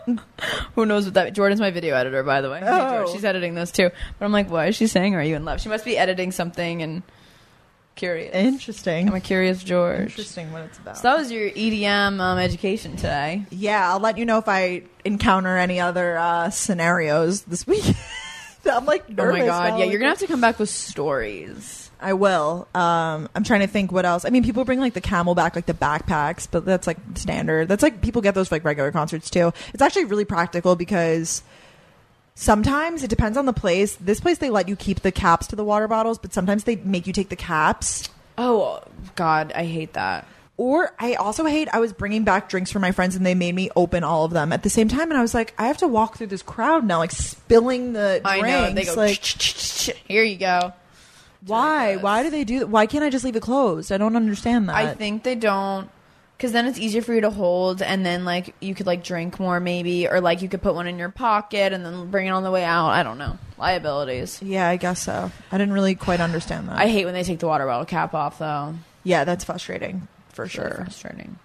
Who knows what that? Jordan's my video editor, by the way. Oh. She's editing this too. But I'm like, why is she saying, "Are you in love?" She must be editing something and. Curious. Interesting. I'm a curious George. Interesting what it's about. So that was your EDM education today. Yeah, I'll let you know if I encounter any other scenarios this week. I'm like nervous. Oh my god, now. yeah, you're gonna have to come back with stories. I will. I'm trying to think what else. I mean, people bring like the Camelback, like the backpacks, but that's like standard. That's like people get those for like regular concerts too. It's actually really practical because sometimes it depends on the place. This place, they let you keep the caps to the water bottles, but sometimes they make you take the caps. Oh, God, I hate that. Or I also hate, I was bringing back drinks for my friends and they made me open all of them at the same time. And I was like, I have to walk through this crowd now, like spilling the drinks. I know. They go, like, here you go. Why? Why do they do that? Why can't I just leave it closed? I don't understand that. I think they don't. Because then it's easier for you to hold, and then like you could like drink more maybe, or like you could put one in your pocket and then bring it on the way out. I don't know. Liabilities. Yeah, I guess so. I didn't really quite understand that. I hate when they take the water bottle cap off though. Yeah, that's frustrating. For sure. Really frustrating.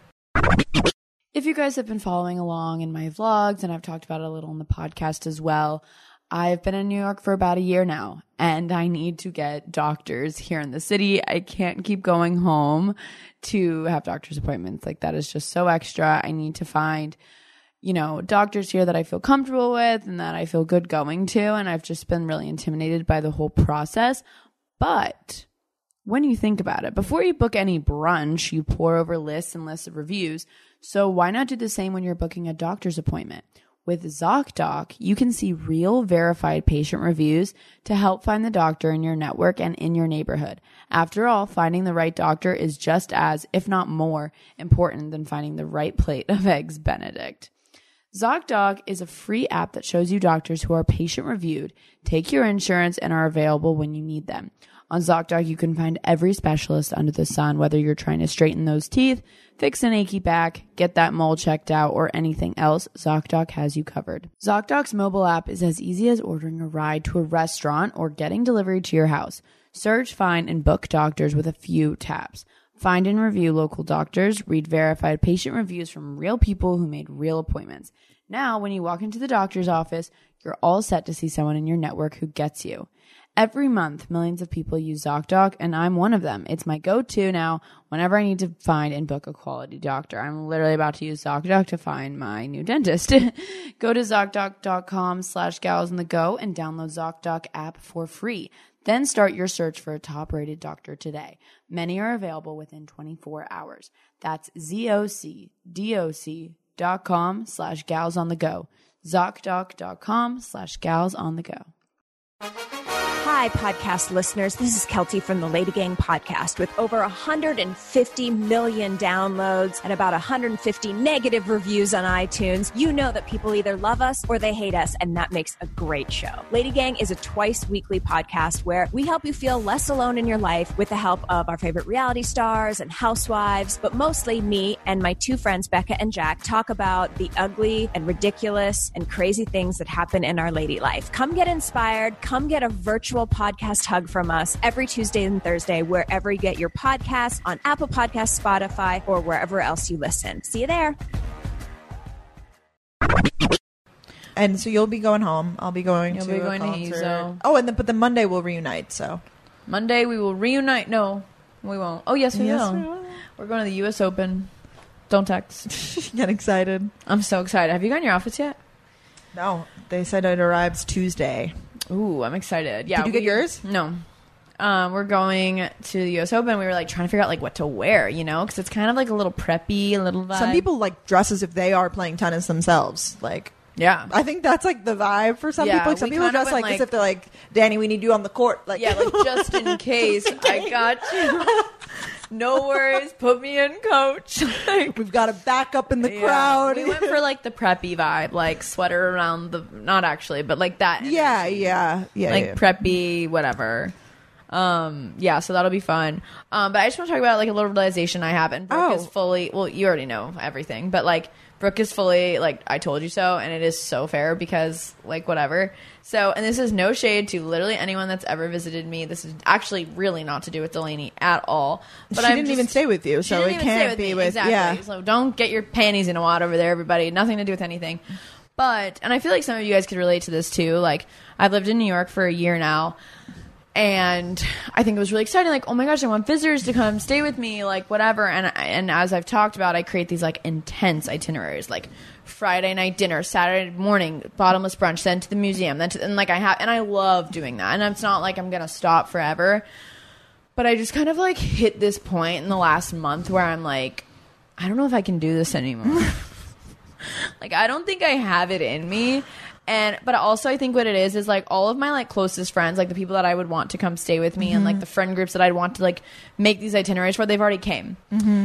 If you guys have been following along in my vlogs, and I've talked about it a little in the podcast as well, I've been in New York for about a year now, and I need to get doctors here in the city. I can't keep going home to have doctor's appointments. Like, that is just so extra. I need to find, you know, doctors here that I feel comfortable with and that I feel good going to, and I've just been really intimidated by the whole process. But when you think about it, before you book any brunch, you pour over lists and lists of reviews. So why not do the same when you're booking a doctor's appointment? With ZocDoc, you can see real verified patient reviews to help find the doctor in your network and in your neighborhood. After all, finding the right doctor is just as, if not more, important than finding the right plate of Eggs Benedict. ZocDoc is a free app that shows you doctors who are patient reviewed, take your insurance, and are available when you need them. On ZocDoc, you can find every specialist under the sun, whether you're trying to straighten those teeth, fix an achy back, get that mole checked out, or anything else, ZocDoc has you covered. ZocDoc's mobile app is as easy as ordering a ride to a restaurant or getting delivery to your house. Search, find, and book doctors with a few taps. Find and review local doctors, read verified patient reviews from real people who made real appointments. Now, when you walk into the doctor's office, you're all set to see someone in your network who gets you. Every month, millions of people use ZocDoc, and I'm one of them. It's my go-to now whenever I need to find and book a quality doctor. I'm literally about to use ZocDoc to find my new dentist. Go to ZocDoc.com/galsonthego and download ZocDoc app for free. Then start your search for a top-rated doctor today. Many are available within 24 hours. That's ZocDoc.com/galsonthego. ZocDoc.com/galsonthego. Hi, podcast listeners. This is Kelty from the Lady Gang podcast. With over 150 million downloads and about 150 negative reviews on iTunes, you know that people either love us or they hate us, and that makes a great show. Lady Gang is a twice-weekly podcast where we help you feel less alone in your life with the help of our favorite reality stars and housewives, but mostly me and my two friends, Becca and Jack, talk about the ugly and ridiculous and crazy things that happen in our lady life. Come get inspired. Come get a virtual podcast hug from us every Tuesday and Thursday, wherever you get your podcasts, on Apple Podcasts, Spotify, or wherever else you listen. See you there. And so you'll be going home. I'll be going to a concert. Hazel. Oh, but the Monday we'll reunite. So Monday we will reunite. No, we won't. Oh, yes, we will. We're going to the U.S. Open. Don't text. Get excited. I'm so excited. Have you gotten your outfits yet? No. They said it arrives Tuesday. Ooh, I'm excited. Yeah. Did you get yours? No. We're going to the U.S. Open. We were like trying to figure out like what to wear, you know, because it's kind of like a little preppy, a little vibe. Some people like dress as if they are playing tennis themselves. Like, yeah, I think that's like the vibe for some people. Like, some people dress like as if they're like, Danny, we need you on the court. Like, yeah, like just in case. I got you. No worries. Put me in, coach. Like, we've got a backup in the crowd. We went for like the preppy vibe, like sweater around the, not actually, but like that. Yeah. Like preppy, whatever. So that'll be fun. But I just want to talk about like a little realization I have. And Brooke is fully, well, you already know everything, but like Brooke is fully like, I told you so. And it is so fair because like whatever. So, and this is no shade to literally anyone that's ever visited me. This is actually really not to do with Delaney at all. But she didn't even stay with you, so it can't be with, exactly. Yeah. So don't get your panties in a wad over there, everybody. Nothing to do with anything. But, and I feel like some of you guys could relate to this too. Like, I've lived in New York for a year now. And I think it was really exciting. Like, oh my gosh, I want visitors to come stay with me, like whatever. And as I've talked about, I create these like intense itineraries, like Friday night dinner, Saturday morning, bottomless brunch, then to the museum, and I love doing that. And it's not like I'm going to stop forever. But I just kind of like hit this point in the last month where I'm like, I don't know if I can do this anymore. Like, I don't think I have it in me. But also I think what it is like all of my like closest friends, like the people that I would want to come stay with me and like the friend groups that I'd want to like make these itineraries for, they've already came.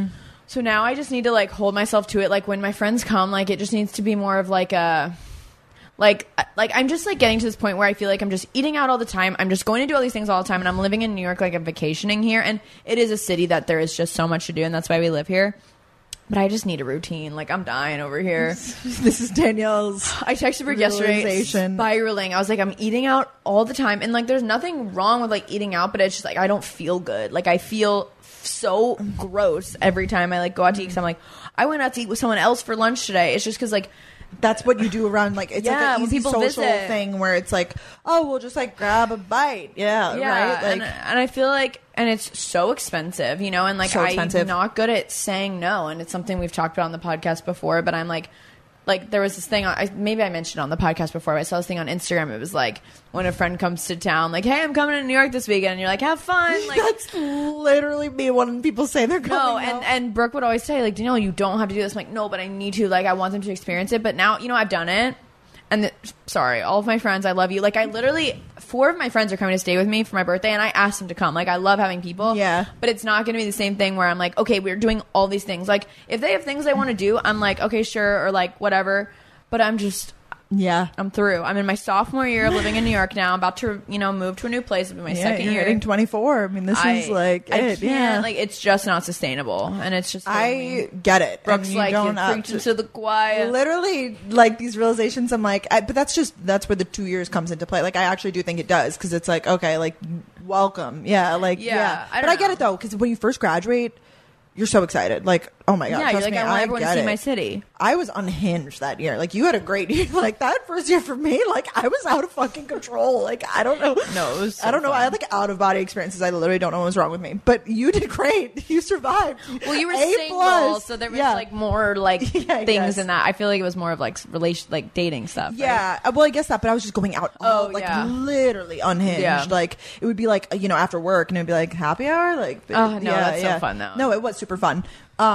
So now I just need to like hold myself to it. Like when my friends come, like it just needs to be more of like a, like I'm just like getting to this point where I feel like I'm just eating out all the time. I'm just going to do all these things all the time. And I'm living in New York, like I'm vacationing here. And it is a city that there is just so much to do. And that's why we live here. But I just need a routine. Like, I'm dying over here. This is Danielle's I texted Brooke yesterday, spiraling. I was like, I'm eating out all the time. And, like, there's nothing wrong with, like, eating out, but it's just, like, I don't feel good. Like, I feel so gross every time I, like, go out to eat. Because I'm like, I went out to eat with someone else for lunch today. It's just because, like, that's what you do around, like, it's like an easy social thing where it's like, oh, we'll just like grab a bite. Yeah. Right. Like, and I feel like, and it's so expensive, you know, and like I'm not good at saying no. And it's something we've talked about on the podcast before, but I'm like there was this thing, maybe I mentioned it on the podcast before, but I saw this thing on Instagram. It was like when a friend comes to town, like, hey, I'm coming to New York this weekend. And you're like, have fun. Like, that's literally me when people say they're coming. No, and Brooke would always say, like, Danielle, you don't have to do this. I'm like, no, but I need to. Like, I want them to experience it. But now, you know, I've done it. And sorry, all of my friends, I love you. Like, I literally, 4 of my friends are coming to stay with me for my birthday, and I asked them to come. Like, I love having people. Yeah. But it's not going to be the same thing where I'm like, okay, we're doing all these things. Like, if they have things they want to do, I'm like, okay, sure, or like, whatever. But I'm just... Yeah. I'm through. I'm in my sophomore year of living in New York now. I'm about to, you know, move to a new place. It'll be my second year. Hitting 24. I mean, this is like it. Yeah. Like, it's just not sustainable. And it's just... I get it. Brooke's like, you're preaching to the choir. Literally, like, these realizations, I'm like... but that's where the 2 years comes into play. Like, I actually do think it does. Because it's like, okay, like, welcome. Yeah, like, yeah. But I get it, though. Because when you first graduate... You're so excited. Like, oh my God. Yeah, trust you're like, me, I want everyone to see my city. I was unhinged that year. Like, you had a great year. Like, that first year for me, like, I was out of fucking control. Like, I don't know. No, it was so I don't know. fun. I had, like, out-of-body experiences. I literally don't know what was wrong with me. But you did great. You survived. Well, you were single, so there was, like, more, like, things in that. I feel like it was more of, like, like, dating stuff. Yeah. Right? Well, I guess that, but I was just going out literally unhinged. Yeah. Like, it would be, like, you know, after work, and it would be, like, happy hour? Like, oh, no, that's so fun, though. No, it was super fun.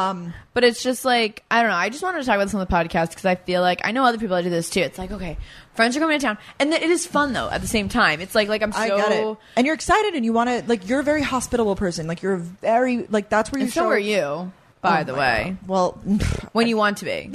But it's just like, I don't know. I just wanted to talk about this on the podcast because I feel like I know other people that do this too. It's like, okay, friends are coming to town, and it is fun though. At the same time, it's like I'm so. I get it. And you're excited, and you want to like. You're a very hospitable person. Like you're very like that's where you. And so are you, by the way. God. Well, when you want to be.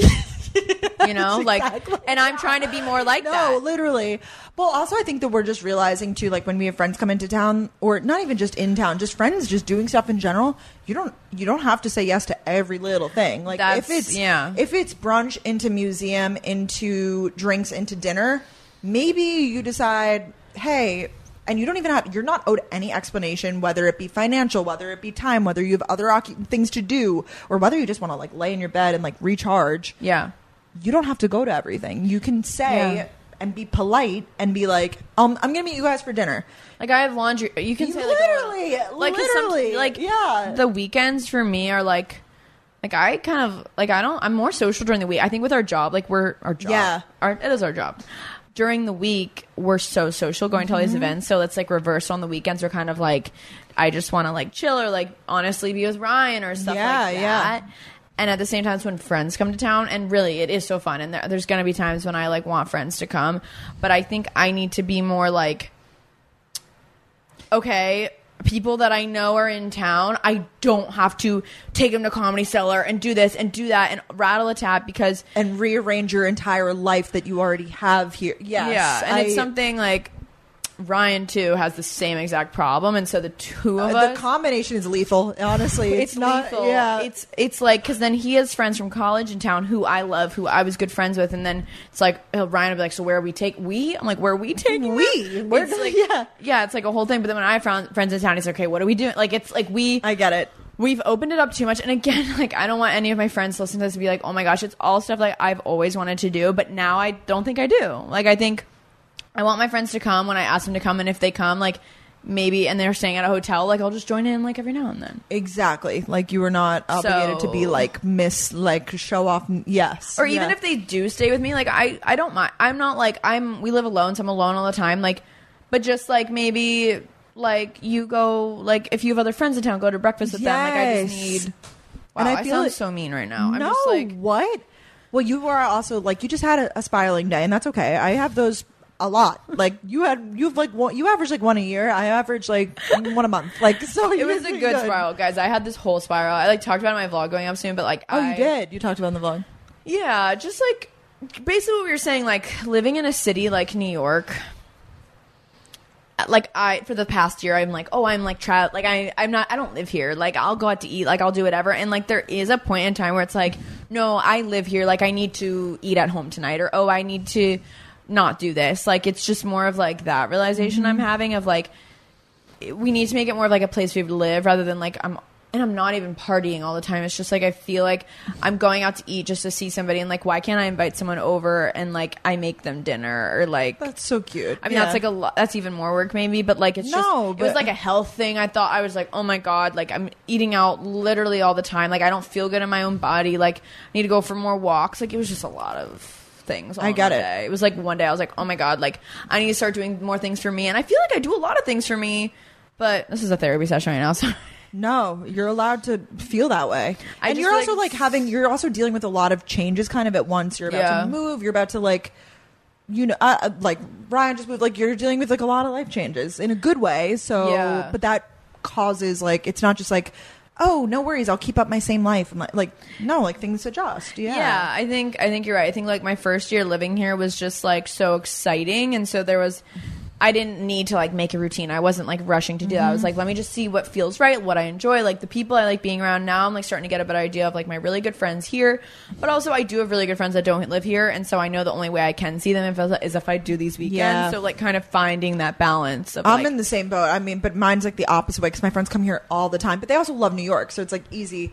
You know, like, and I'm trying to be more like that. No, literally. Well, also, I think that we're just realizing too, like when we have friends come into town, or not even just in town, just friends, just doing stuff in general. You don't have to say yes to every little thing. Like if it's brunch into museum, into drinks, into dinner, maybe you decide, hey. And you don't even you're not owed any explanation, whether it be financial, whether it be time, whether you have other things to do, or whether you just want to like lay in your bed and like recharge. Yeah. You don't have to go to everything. You can say, and be polite and be like, I'm gonna meet you guys for dinner. Like, I have laundry. You can say literally, yeah. The weekends for me are like I kind of like I'm more social during the week. I think with our job, like it is our job. During the week, we're so social going to all these events. So it's like reverse on the weekends. We're kind of like, I just want to like chill or like honestly be with Ryan or stuff like that. Yeah. And at the same time, it's when friends come to town, and really, it is so fun. And there's going to be times when I like want friends to come, but I think I need to be more like, okay, people that I know are in town, I don't have to take them to Comedy Cellar and do this and do that and rattle a tap and rearrange your entire life that you already have here. Yes, yeah, and it's something like Ryan too has the same exact problem, and so the two of us, the combination is lethal. Honestly, it's not lethal. Yeah, it's like, because then he has friends from college in town who I love, who I was good friends with, and then it's like Ryan will be like, so where are we taking? I'm like, where are we taking? We're like, yeah, it's like a whole thing. But then when I found friends in town, he's like, okay, what are we doing? Like, it's like I get it. We've opened it up too much, and again, like, I don't want any of my friends listening to this to be like, oh my gosh, it's all stuff like I've always wanted to do, but now I don't think I do. Like, I think I want my friends to come when I ask them to come, and if they come, like, maybe, and they're staying at a hotel, like, I'll just join in, like, every now and then. Exactly. Like, you are not obligated to be, like, show off. Yes. Or even if they do stay with me, like, I don't mind. I'm not, like, we live alone, so I'm alone all the time, like, but just, like, maybe, like, you go, like, if you have other friends in town, go to breakfast with them. Like, I just need... Wow, and I sound so mean right now. No, I'm just like... What? Well, you are also, like, you just had a spiraling day, and that's okay. I have those... a lot. Like, you average like one a year. I average like one a month. Like, so it was a good spiral, guys. I had this whole spiral. I like talked about it in my vlog going up soon, but like, you did. You talked about it in the vlog. Yeah, just like basically what we were saying. Like, living in a city like New York. Like, for the past year, I'm like, oh, I'm like like I don't live here. Like, I'll go out to eat. Like, I'll do whatever. And like, there is a point in time where it's like, no, I live here. Like, I need to eat at home tonight, or oh, I need to not do this. Like, it's just more of like that realization I'm having of like, we need to make it more of like a place we live rather than like I'm not even partying all the time. It's just like I feel like I'm going out to eat just to see somebody, and like, why can't I invite someone over and like I make them dinner, or like, that's so cute. I mean, that's like a lot. That's even more work maybe, but like it was like a health thing. I thought, I was like, oh my god, like I'm eating out literally all the time. Like, I don't feel good in my own body. Like, I need to go for more walks. Like, it was just a lot of things. I got it. Day. It was like one day I was like, oh my god, like I need to start doing more things for me, and I feel like I do a lot of things for me, but this is a therapy session right now, so no, you're allowed to feel that way. And you're also like you're also dealing with a lot of changes kind of at once. You're about to move, you're about to like, you know, like Ryan just moved, like you're dealing with like a lot of life changes in a good way. So but that causes like, it's not just like, oh, no worries, I'll keep up my same life. Like, no, like things adjust. Yeah, I think you're right. I think like my first year living here was just like so exciting, and so I didn't need to like make a routine. I wasn't like rushing to do that. I was like, let me just see what feels right, what I enjoy, like the people I like being around. Now I'm like starting to get a better idea of like my really good friends here, but also I do have really good friends that don't live here, and so I know the only way I can see them is if I do these weekends. Yeah. So like kind of finding that balance of, I'm in the same boat. I mean, but mine's like the opposite way, because my friends come here all the time, but they also love New York, so it's like easy.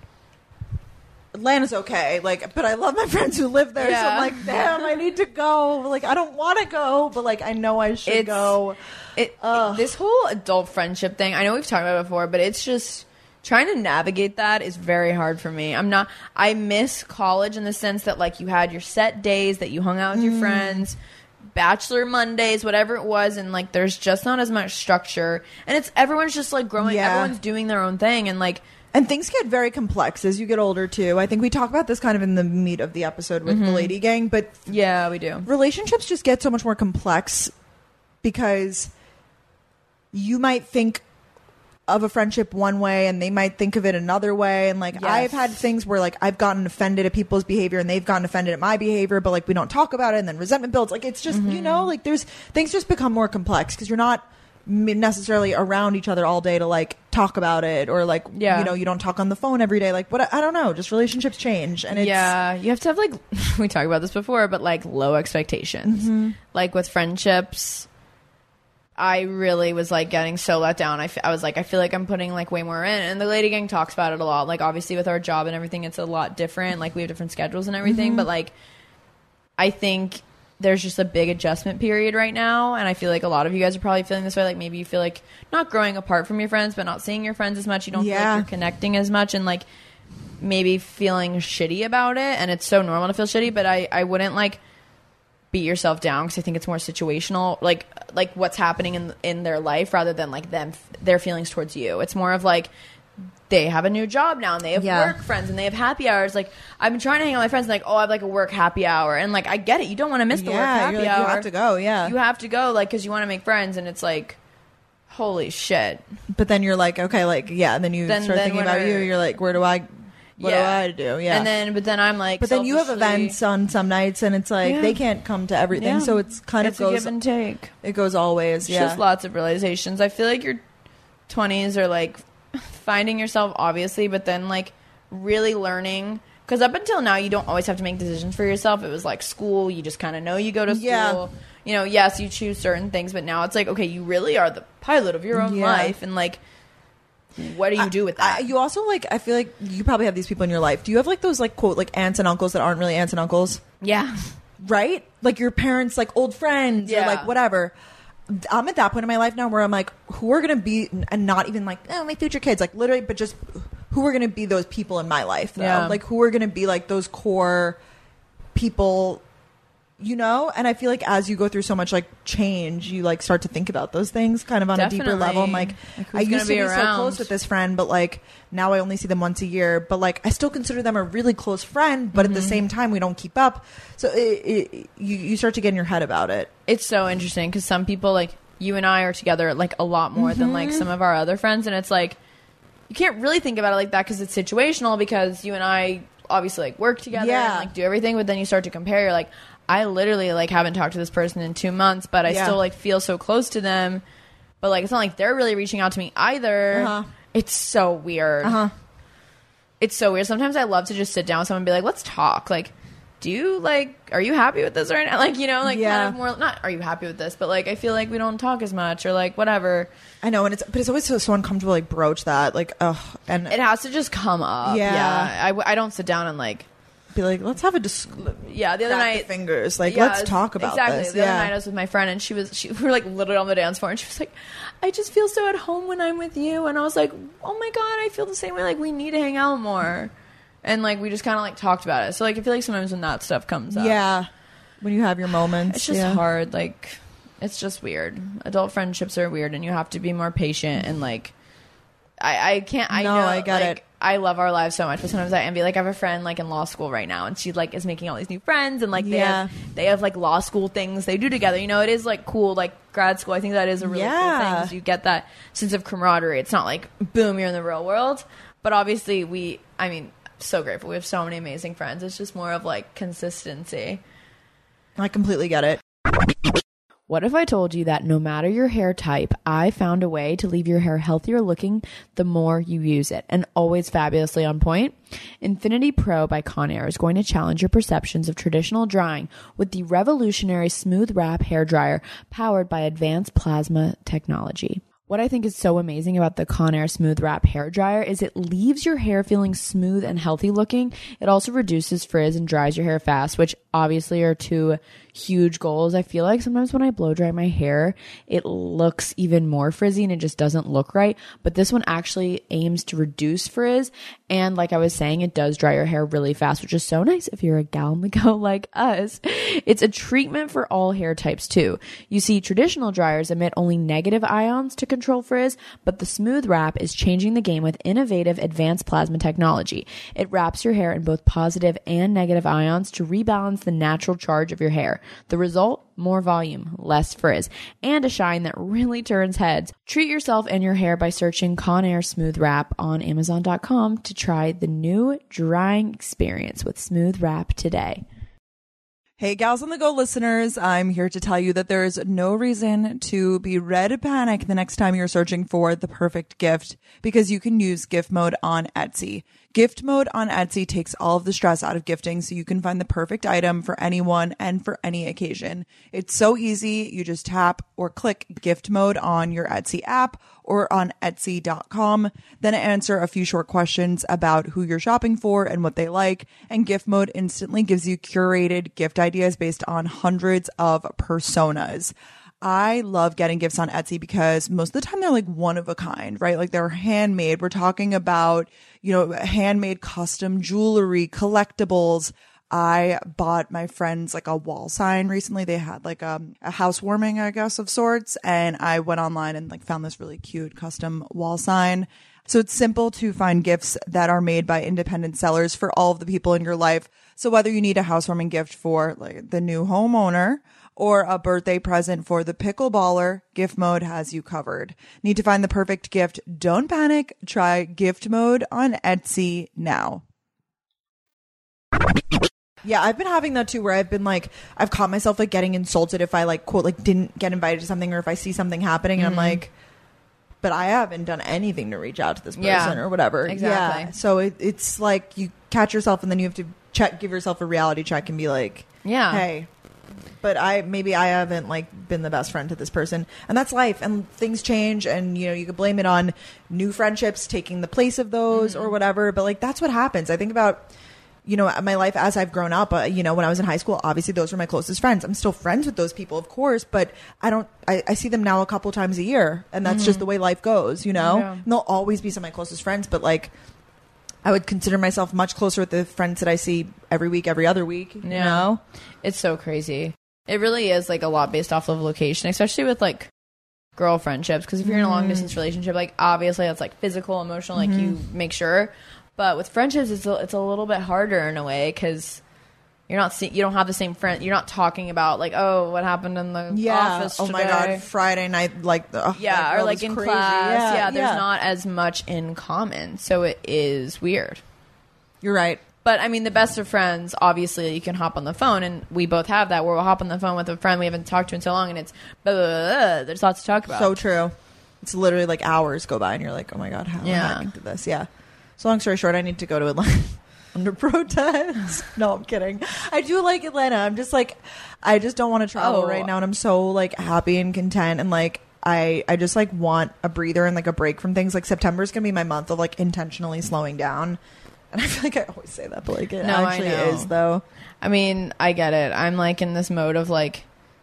Atlanta's okay, like, but I love my friends who live there, so I'm like, damn, I need to go. Like, I don't want to go, but like, I know I should go. This whole adult friendship thing, I know we've talked about it before, but it's just trying to navigate that is very hard for me. I miss college in the sense that like you had your set days that you hung out with your friends, Bachelor Mondays, whatever it was, and like there's just not as much structure, and everyone's just like growing, everyone's doing their own thing, and like. And things get very complex as you get older, too. I think we talk about this kind of in the meat of the episode with the Lady Gang. But yeah, we do. Relationships just get so much more complex because you might think of a friendship one way and they might think of it another way. And, like, I've had things where, like, I've gotten offended at people's behavior and they've gotten offended at my behavior, but, like, we don't talk about it, and then resentment builds. Like, it's just, you know, like, things just become more complex because you're not necessarily around each other all day to like talk about it, or like you know, you don't talk on the phone every day, like what, I don't know, just relationships change, and it's you have to have like we talked about this before, but like low expectations. Like with friendships, I really was like getting so let down. I was like, I feel like I'm putting like way more in, and the Lady Gang talks about it a lot. Like obviously with our job and everything, it's a lot different, like we have different schedules and everything, but like I think there's just a big adjustment period right now, and I feel like a lot of you guys are probably feeling this way. Like maybe you feel like not growing apart from your friends, but not seeing your friends as much. You don't feel like you're connecting as much, and like maybe feeling shitty about it. And it's so normal to feel shitty, but I wouldn't like beat yourself down, because I think it's more situational, like what's happening in their life rather than like their feelings towards you. It's more of like, they have a new job now and they have work friends and they have happy hours. Like, I've been trying to hang out with my friends, like, oh, I have like a work happy hour. And like, I get it. You don't want to miss the work happy hour. You have to go. Yeah. You have to go, like, because you want to make friends. And it's like, holy shit. But then you're like, okay, like, yeah. And then you start thinking about you. You're like, what do I do? Yeah. But then I'm like, but then you have events on some nights and it's like, they can't come to everything. Yeah. So it's kind of goes, a give and take. It goes always. It's just lots of realizations. I feel like your 20s are like finding yourself, obviously, but then like really learning, because up until now you don't always have to make decisions for yourself. It was like school, you just kind of know you go to school, you know, yes, you choose certain things, but now it's like, okay, you really are the pilot of your own life, and like, what do you do with that? You also, like, I feel like you probably have these people in your life. Do you have like those like quote like aunts and uncles that aren't really aunts and uncles? Yeah. Right? Like your parents, like old friends or like whatever. I'm at that point in my life now where I'm like, who are going to be, and not even like, oh, my future kids, like literally, but just who are going to be those people in my life though? Yeah. Like who are going to be like those core people, you know? And I feel like as you go through so much like change, you like start to think about those things kind of on a deeper level. I'm like I used to be so close with this friend, but like now I only see them once a year, but like I still consider them a really close friend, but at the same time we don't keep up. So you start to get in your head about it. It's so interesting because some people, like you and I, are together like a lot more than like some of our other friends, and it's like you can't really think about it like that because it's situational, because you and I obviously like work together and like do everything, but then you start to compare. You're like, I literally like haven't talked to this person in 2 months, but I still like feel so close to them, but like it's not like they're really reaching out to me either. It's so weird. It's so weird. Sometimes I love to just sit down with someone and be like, let's talk. Like, do you like, are you happy with this right now? Like, you know, like kind of more, not are you happy with this, but like I feel like we don't talk as much, or like whatever. I know, but it's always so uncomfortable, like broach that, like, and it has to just come up. I don't sit down and like be like, let's have a the other night, fingers, like, let's talk about this. The other night I was with my friend, and we were like literally on the dance floor, and she was like, I just feel so at home when I'm with you. And I was like, oh my god, I feel the same way. Like, we need to hang out more. And like we just kind of like talked about it. So like I feel like sometimes when that stuff comes up, when you have your moments, it's just hard. Like, it's just weird. Adult friendships are weird, and you have to be more patient. And like I can't. I know. I get it. I love our lives so much, but sometimes I envy. Like, I have a friend like in law school right now, and she like is making all these new friends, and like they have like law school things they do together. You know, it is like cool, like grad school. I think that is a really cool thing, because you get that sense of camaraderie. It's not like boom, you're in the real world. But obviously, so grateful. We have so many amazing friends. It's just more of like consistency. I completely get it. What if I told you that no matter your hair type, I found a way to leave your hair healthier looking the more you use it, and always fabulously on point? Infinity Pro by Conair is going to challenge your perceptions of traditional drying with the revolutionary Smooth Wrap hair dryer powered by advanced plasma technology. What I think is so amazing about the Conair Smooth Wrap hair dryer is it leaves your hair feeling smooth and healthy looking. It also reduces frizz and dries your hair fast, which obviously are two huge goals. I feel like sometimes when I blow dry my hair, it looks even more frizzy and it just doesn't look right. But this one actually aims to reduce frizz. And like I was saying, it does dry your hair really fast, which is so nice if you're a gal on the go like us. It's a treatment for all hair types too. You see, traditional dryers emit only negative ions to control frizz, but the Smooth Wrap is changing the game with innovative advanced plasma technology. It wraps your hair in both positive and negative ions to rebalance the natural charge of your hair. The result? More volume, less frizz, and a shine that really turns heads. Treat yourself and your hair by searching Conair Smooth Wrap on Amazon.com to try the new drying experience with Smooth Wrap today. Hey, Gals on the Go listeners, I'm here to tell you that there is no reason to be red panic the next time you're searching for the perfect gift, because you can use gift mode on Etsy. Gift Mode on Etsy takes all of the stress out of gifting so you can find the perfect item for anyone and for any occasion. It's so easy. You just tap or click Gift Mode on your Etsy app or on Etsy.com. Then answer a few short questions about who you're shopping for and what they like. And Gift Mode instantly gives you curated gift ideas based on hundreds of personas. I love getting gifts on Etsy because most of the time they're like one of a kind, right? Like they're handmade. We're talking about, handmade custom jewelry, collectibles. I bought my friends like a wall sign recently. They had like a housewarming, I guess, of sorts. And I went online and like found this really cute custom wall sign. So it's simple to find gifts that are made by independent sellers for all of the people in your life. So whether you need a housewarming gift for like the new homeowner or a birthday present for the pickleballer, Gift Mode has you covered. Need to find the perfect gift? Don't panic. Try Gift Mode on Etsy now. Yeah, I've been having that too, where I've been like, I've caught myself like getting insulted if I like quote like didn't get invited to something, or if I see something happening and I'm like, but I haven't done anything to reach out to this person or whatever. Exactly. Yeah. So it's like you catch yourself and then you have to give yourself a reality check and be like, hey. But I haven't like been the best friend to this person, and that's life, and things change, and you could blame it on new friendships taking the place of those or whatever. But like that's what happens. I think about my life as I've grown up. When I was in high school, obviously those were my closest friends. I'm still friends with those people, of course, but I see them now a couple times a year, and that's just the way life goes. And they'll always be some of my closest friends, but like I would consider myself much closer with the friends that I see every week, every other week. You know? It's so crazy. It really is like a lot based off of location, especially with like girl friendships. Because if you're in a long distance relationship, like obviously that's like physical, emotional, like you make sure. But with friendships, it's a little bit harder in a way because you don't have the same friend. You're not talking about like, oh, what happened in the office today. Oh my God, Friday night, or like in crazy. class. There's not as much in common, so it is weird. You're right. But I mean, the best of friends, obviously, you can hop on the phone, and we both have that, where we'll hop on the phone with a friend we haven't talked to in so long, and it's blah, blah, blah, there's lots to talk about. So true. It's literally like hours go by, and you're like, oh my God, how the heck did this? Yeah. So long story short, I need to go to Atlanta under protest. No, I'm kidding. I do like Atlanta. I'm just like, I just don't want to travel right now, and I'm so like happy and content, and like I just like want a breather and like a break from things. Like September is gonna be my month of like intentionally slowing down. And I feel like I always say that, but like it actually is though. I mean, I get it. I'm like in this mode of like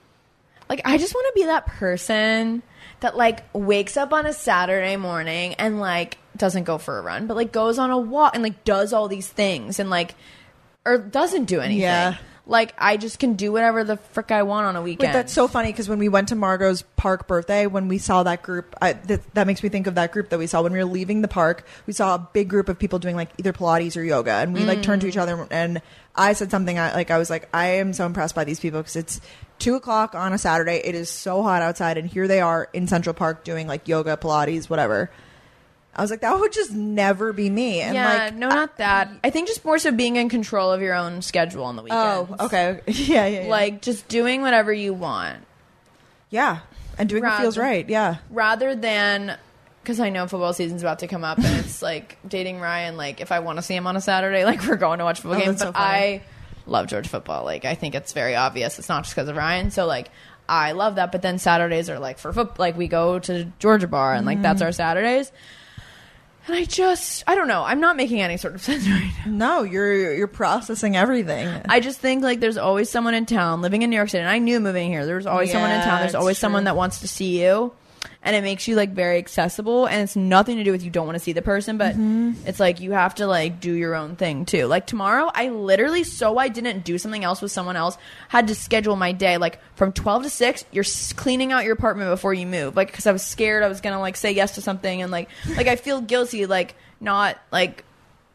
I just want to be that person that like wakes up on a Saturday morning and like doesn't go for a run, but like goes on a walk and like does all these things and like, or doesn't do anything. Yeah. Like, I just can do whatever the frick I want on a weekend. Wait, that's so funny, because when we went to Margot's park birthday, when we saw that group, that makes me think of that group that we saw when we were leaving the park. We saw a big group of people doing like either Pilates or yoga, and we like turned to each other, and I said something I was like, I am so impressed by these people, because it's 2:00 on a Saturday. It is so hot outside, and here they are in Central Park doing like yoga, Pilates, whatever. I was like, that would just never be me. And like, no, not that. I think just more so being in control of your own schedule on the weekends. Oh, okay. Yeah. Like, just doing whatever you want. Yeah. And doing what feels right. Yeah. Rather than, because I know football season's about to come up, and it's like dating Ryan, like, if I want to see him on a Saturday, like, we're going to watch football games. But so I love Georgia football. Like, I think it's very obvious. It's not just because of Ryan. So, like, I love that. But then Saturdays are like for football. Like, we go to Georgia Bar, and like, that's our Saturdays. And I don't know. I'm not making any sort of sense right No, now. you're processing everything. I just think like there's always someone in town living in New York City. And I knew moving here, there's always someone in town. There's always someone that wants to see you. And it makes you like very accessible. And it's nothing to do with you don't want to see the person. But it's like you have to like do your own thing too. Like tomorrow, I literally, so I didn't do something else with someone else, had to schedule my day. Like from 12 to 6, you're cleaning out your apartment before you move. Like, because I was scared I was going to like say yes to something. And like I feel guilty, like not like,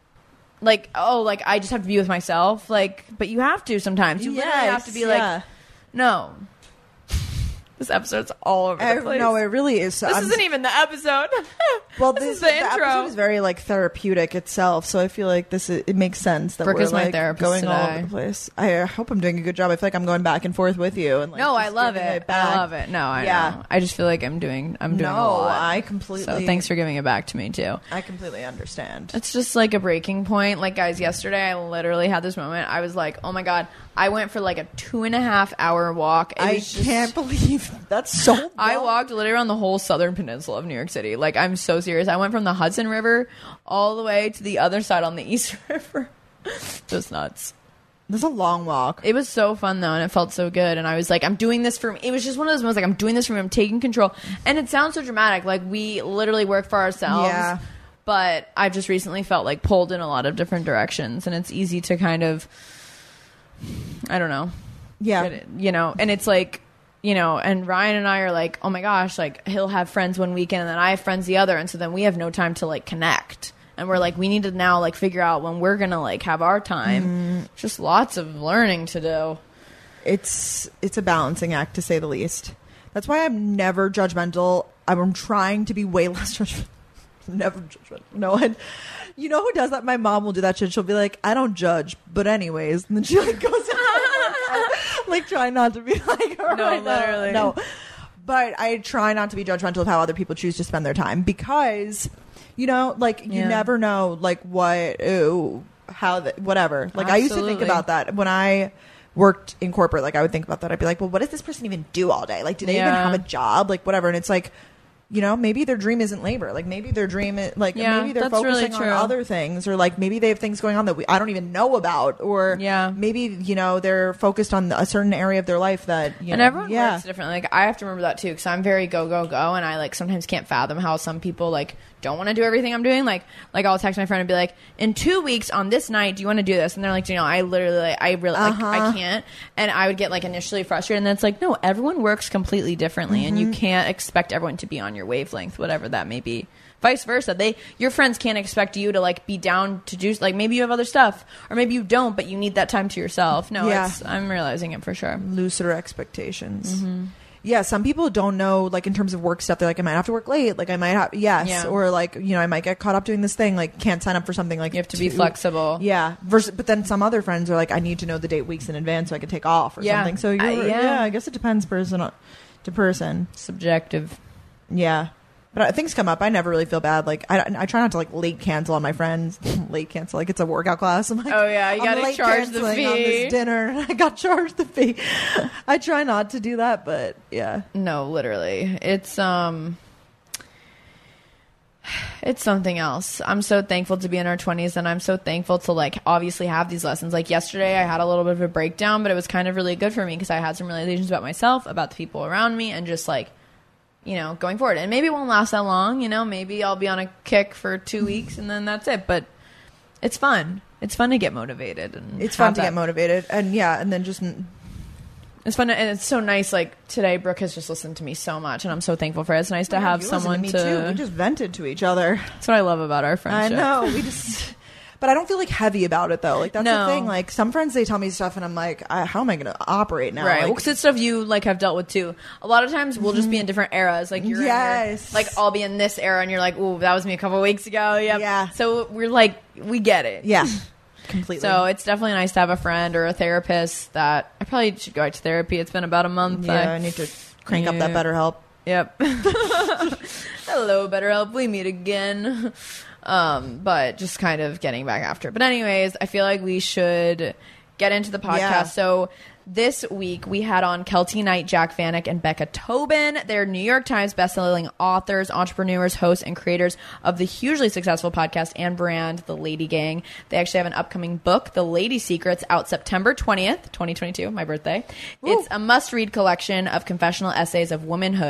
oh, like I just have to be with myself. Like, but you have to sometimes. You literally have to be like, no. This episode's all over the place. No, it really is. This isn't even the episode. Well, this is the intro. episode is very like therapeutic itself, so I feel like it makes sense that Brooke we're is my like therapist going today. all over the place. I hope I'm doing a good job. I feel like I'm going back and forth with you. And like, No, just I love giving it. back. I love it. No, I know. I just feel like I'm doing a lot. I completely. So thanks for giving it back to me too. I completely understand. It's just like a breaking point. Like, guys, yesterday I literally had this moment. I was like, oh my God, I went for like a 2.5 hour walk. I can't believe that's so dumb. I walked literally around the whole southern peninsula of New York City. Like, I'm so serious. I went from the Hudson River all the way to the other side on the East River. Just nuts. This is a long walk. It was so fun though, and it felt so good. And I was like, I'm doing this for me. It was just one of those moments like, I'm doing this for me. I'm taking control. And it sounds so dramatic. Like, we literally work for ourselves. Yeah. But I've just recently felt like pulled in a lot of different directions, and it's easy to kind of, I don't know. Yeah. You know, and it's like, you know, and Ryan and I are like, oh my gosh, like, he'll have friends one weekend and then I have friends the other. And so then we have no time to like connect. And we're like, we need to now like figure out when we're going to like have our time. Just lots of learning to do. It's a balancing act, to say the least. That's why I'm never judgmental. I'm trying to be way less judgmental. Never judgmental. No one. You know who does that? My mom will do that shit. She'll be like, I don't judge, but anyways. And then she like goes like try not to be like her. No, literally. No. But I try not to be judgmental of how other people choose to spend their time, because, you know, like, you never know, like, whatever. Like, I used to think about that when I worked in corporate. Like, I would think about that. I'd be like, well, what does this person even do all day? Like, do they even have a job? Like, whatever. And it's like, you know, maybe their dream isn't labor. Like, maybe their dream is, like, maybe they're focusing on other things, or like maybe they have things going on that I don't even know about, or maybe, you know, they're focused on a certain area of their life that, you know, everyone works differently. Like, I have to remember that too, because I'm very go, and I like sometimes can't fathom how some people like don't want to do everything I'm doing. Like I'll text my friend and be like, in 2 weeks on this night, do you want to do this? And they're like, you know, I literally, like, I can't. And I would get like initially frustrated, and then it's like, no, everyone works completely differently, and you can't expect everyone to be on your wavelength, whatever that may be. Vice versa, your friends can't expect you to like be down to do, like, maybe you have other stuff, or maybe you don't, but you need that time to yourself. No, I'm realizing it for sure. Looser expectations. Yeah, some people don't know, like, in terms of work stuff, they're like, I might have to work late, like, I might have, or like, you know, I might get caught up doing this thing, like, can't sign up for something, like, you have to be flexible. Yeah. But then some other friends are like, I need to know the date weeks in advance so I can take off or something. So I guess it depends person to person. Subjective. Yeah. But things come up. I never really feel bad. Like, I try not to like late cancel on my friends. Late cancel, like it's a workout class. I'm like, oh yeah, you gotta charge the fee on this dinner. I got charged the fee. I try not to do that, but yeah. No, literally, it's something else. I'm so thankful to be in our 20s, and I'm so thankful to like obviously have these lessons. Like yesterday, I had a little bit of a breakdown, but it was kind of really good for me because I had some realizations about myself, about the people around me, and just like, you know, going forward. And maybe it won't last that long, you know, maybe I'll be on a kick for 2 weeks and then that's it. But it's fun. It's fun to get motivated. And it's fun to get motivated. And and then just... It's fun. And it's so nice. Like today, Brooke has just listened to me so much, and I'm so thankful for it. It's nice to have someone to... too. We just vented to each other. That's what I love about our friendship. I know. We just... But I don't feel like heavy about it though. Like that's the thing. Like some friends, they tell me stuff and I'm like, how am I going to operate now? Right. Like, well, because it's stuff you like have dealt with too. A lot of times we'll just be in different eras. Like you're in your, like I'll be in this era and you're like, ooh, that was me a couple of weeks ago. Yep. Yeah. So we're like, we get it. Yeah. Completely. So it's definitely nice to have a friend or a therapist that I probably should go out to therapy. It's been about a month. Yeah. I need to crank up that BetterHelp. Yep. Hello, BetterHelp. We meet again. But just kind of getting back after. But anyways, I feel like we should get into the podcast. Yeah. So this week we had on Keltie Knight, Jac Vanek, and Becca Tobin. They're New York Times bestselling authors, entrepreneurs, hosts, and creators of the hugely successful podcast and brand, The Lady Gang. They actually have an upcoming book, The Lady Secrets, out September 20th, 2022, my birthday. Ooh. It's a must-read collection of confessional essays of womanhood,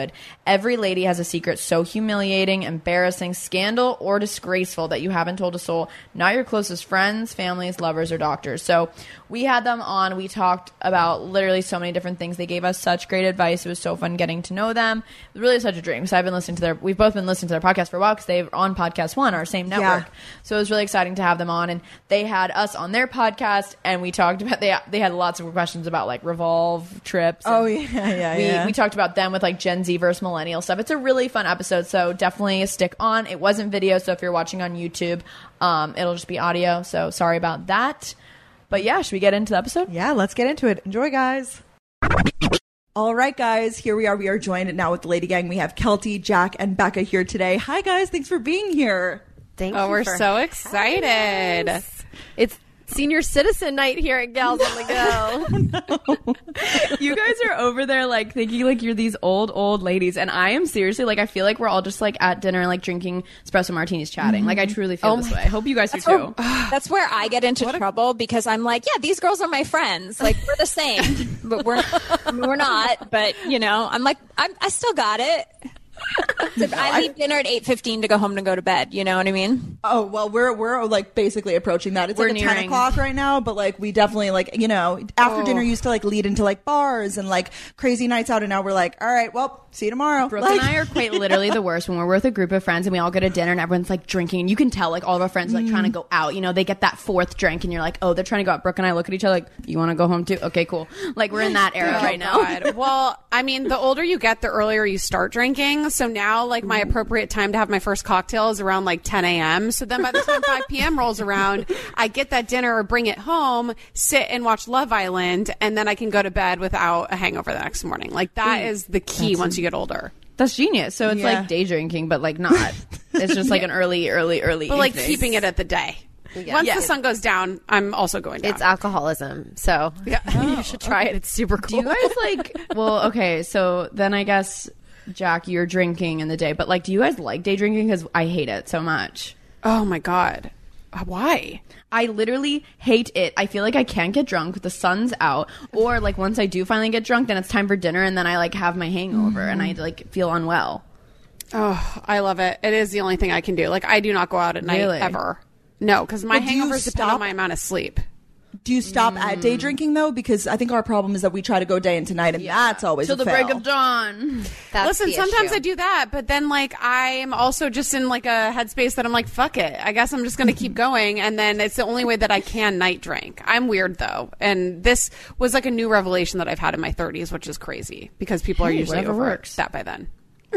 Every lady has a secret so humiliating, embarrassing, scandal, or disgraceful that you haven't told a soul, not your closest friends, families, lovers, or doctors. So we had them on. We talked about literally so many different things. They gave us such great advice. It was so fun getting to know them. It was really such a dream. So we've both been listening to their podcast for a while because they're on Podcast One, our same network. Yeah. So it was really exciting to have them on, and they had us on their podcast, and we talked about, they had lots of questions about like Revolve trips. We talked about them with like Gen Z versus millennial stuff. It's a really fun episode, so definitely stick on. It wasn't video, so if you're watching on YouTube, it'll just be audio, so sorry about that. But yeah, should we get into the episode? Yeah, let's get into it. Enjoy, guys. All right, guys, here we are. We are joined now with the Lady Gang. We have Kelty, Jack, and Becca here today. Hi, guys. Thanks for being here. Thank you. We're so excited. It's senior citizen night here at Gals on the Go. You guys are over there like thinking like you're these old ladies, and I am seriously like, I feel like we're all just like at dinner like drinking espresso martinis chatting. Like I truly feel this way. I hope you guys do too. That's where I get into trouble because I'm like, yeah, these girls are my friends. Like we're the same, but we're not. But you know, I'm like, I still got it. I leave dinner at 8:15 to go home and go to bed. You know what I mean? Oh, well, we're like basically approaching that. It's like 10 o'clock right now, but like we definitely like, you know, after dinner used to like lead into like bars and like crazy nights out, and now we're like, all right, well, see you tomorrow. Brooke and I are quite literally the worst when we're with a group of friends and we all go to dinner and everyone's like drinking, and you can tell like all of our friends are like trying to go out. You know, they get that fourth drink and you're like, oh, they're trying to go out. Brooke and I look at each other like, you want to go home too? Okay, cool. Like we're in that era right now. Well, I mean, the older you get, the earlier you start drinking. So now like my appropriate time to have my first cocktail is around like 10 a.m. So then by the time 5 p.m. rolls around, I get that dinner or bring it home, sit and watch Love Island, and then I can go to bed without a hangover the next morning. Like that is the key once you get older. That's genius. So it's like day drinking, but like not. It's just like an early But like keeping it at the day. Yeah. Once the sun goes down, I'm also going down. It's alcoholism. So you should try it. It's super cool. Do you guys like, well, okay. So then I guess, Jack, you're drinking in the day, but like, do you guys like day drinking? Because I hate it so much. Oh my God. Why? I literally hate it. I feel like I can't get drunk. The sun's out. Or like once I do finally get drunk, then it's time for dinner and then I like have my hangover and I like feel unwell. Oh, I love it. It is the only thing I can do. Like I do not go out at night ever. No, because my hangovers depend on my amount of sleep. Do you stop at day drinking though? Because I think our problem is that we try to go day into night, and that's always till the fail. break of dawn. Listen, sometimes I do that, but then like I'm also just in like a headspace that I'm like, fuck it. I guess I'm just going to keep going, and then it's the only way that I can night drink. I'm weird though, and this was like a new revelation that I've had in my 30s, which is crazy because people are usually over that by then.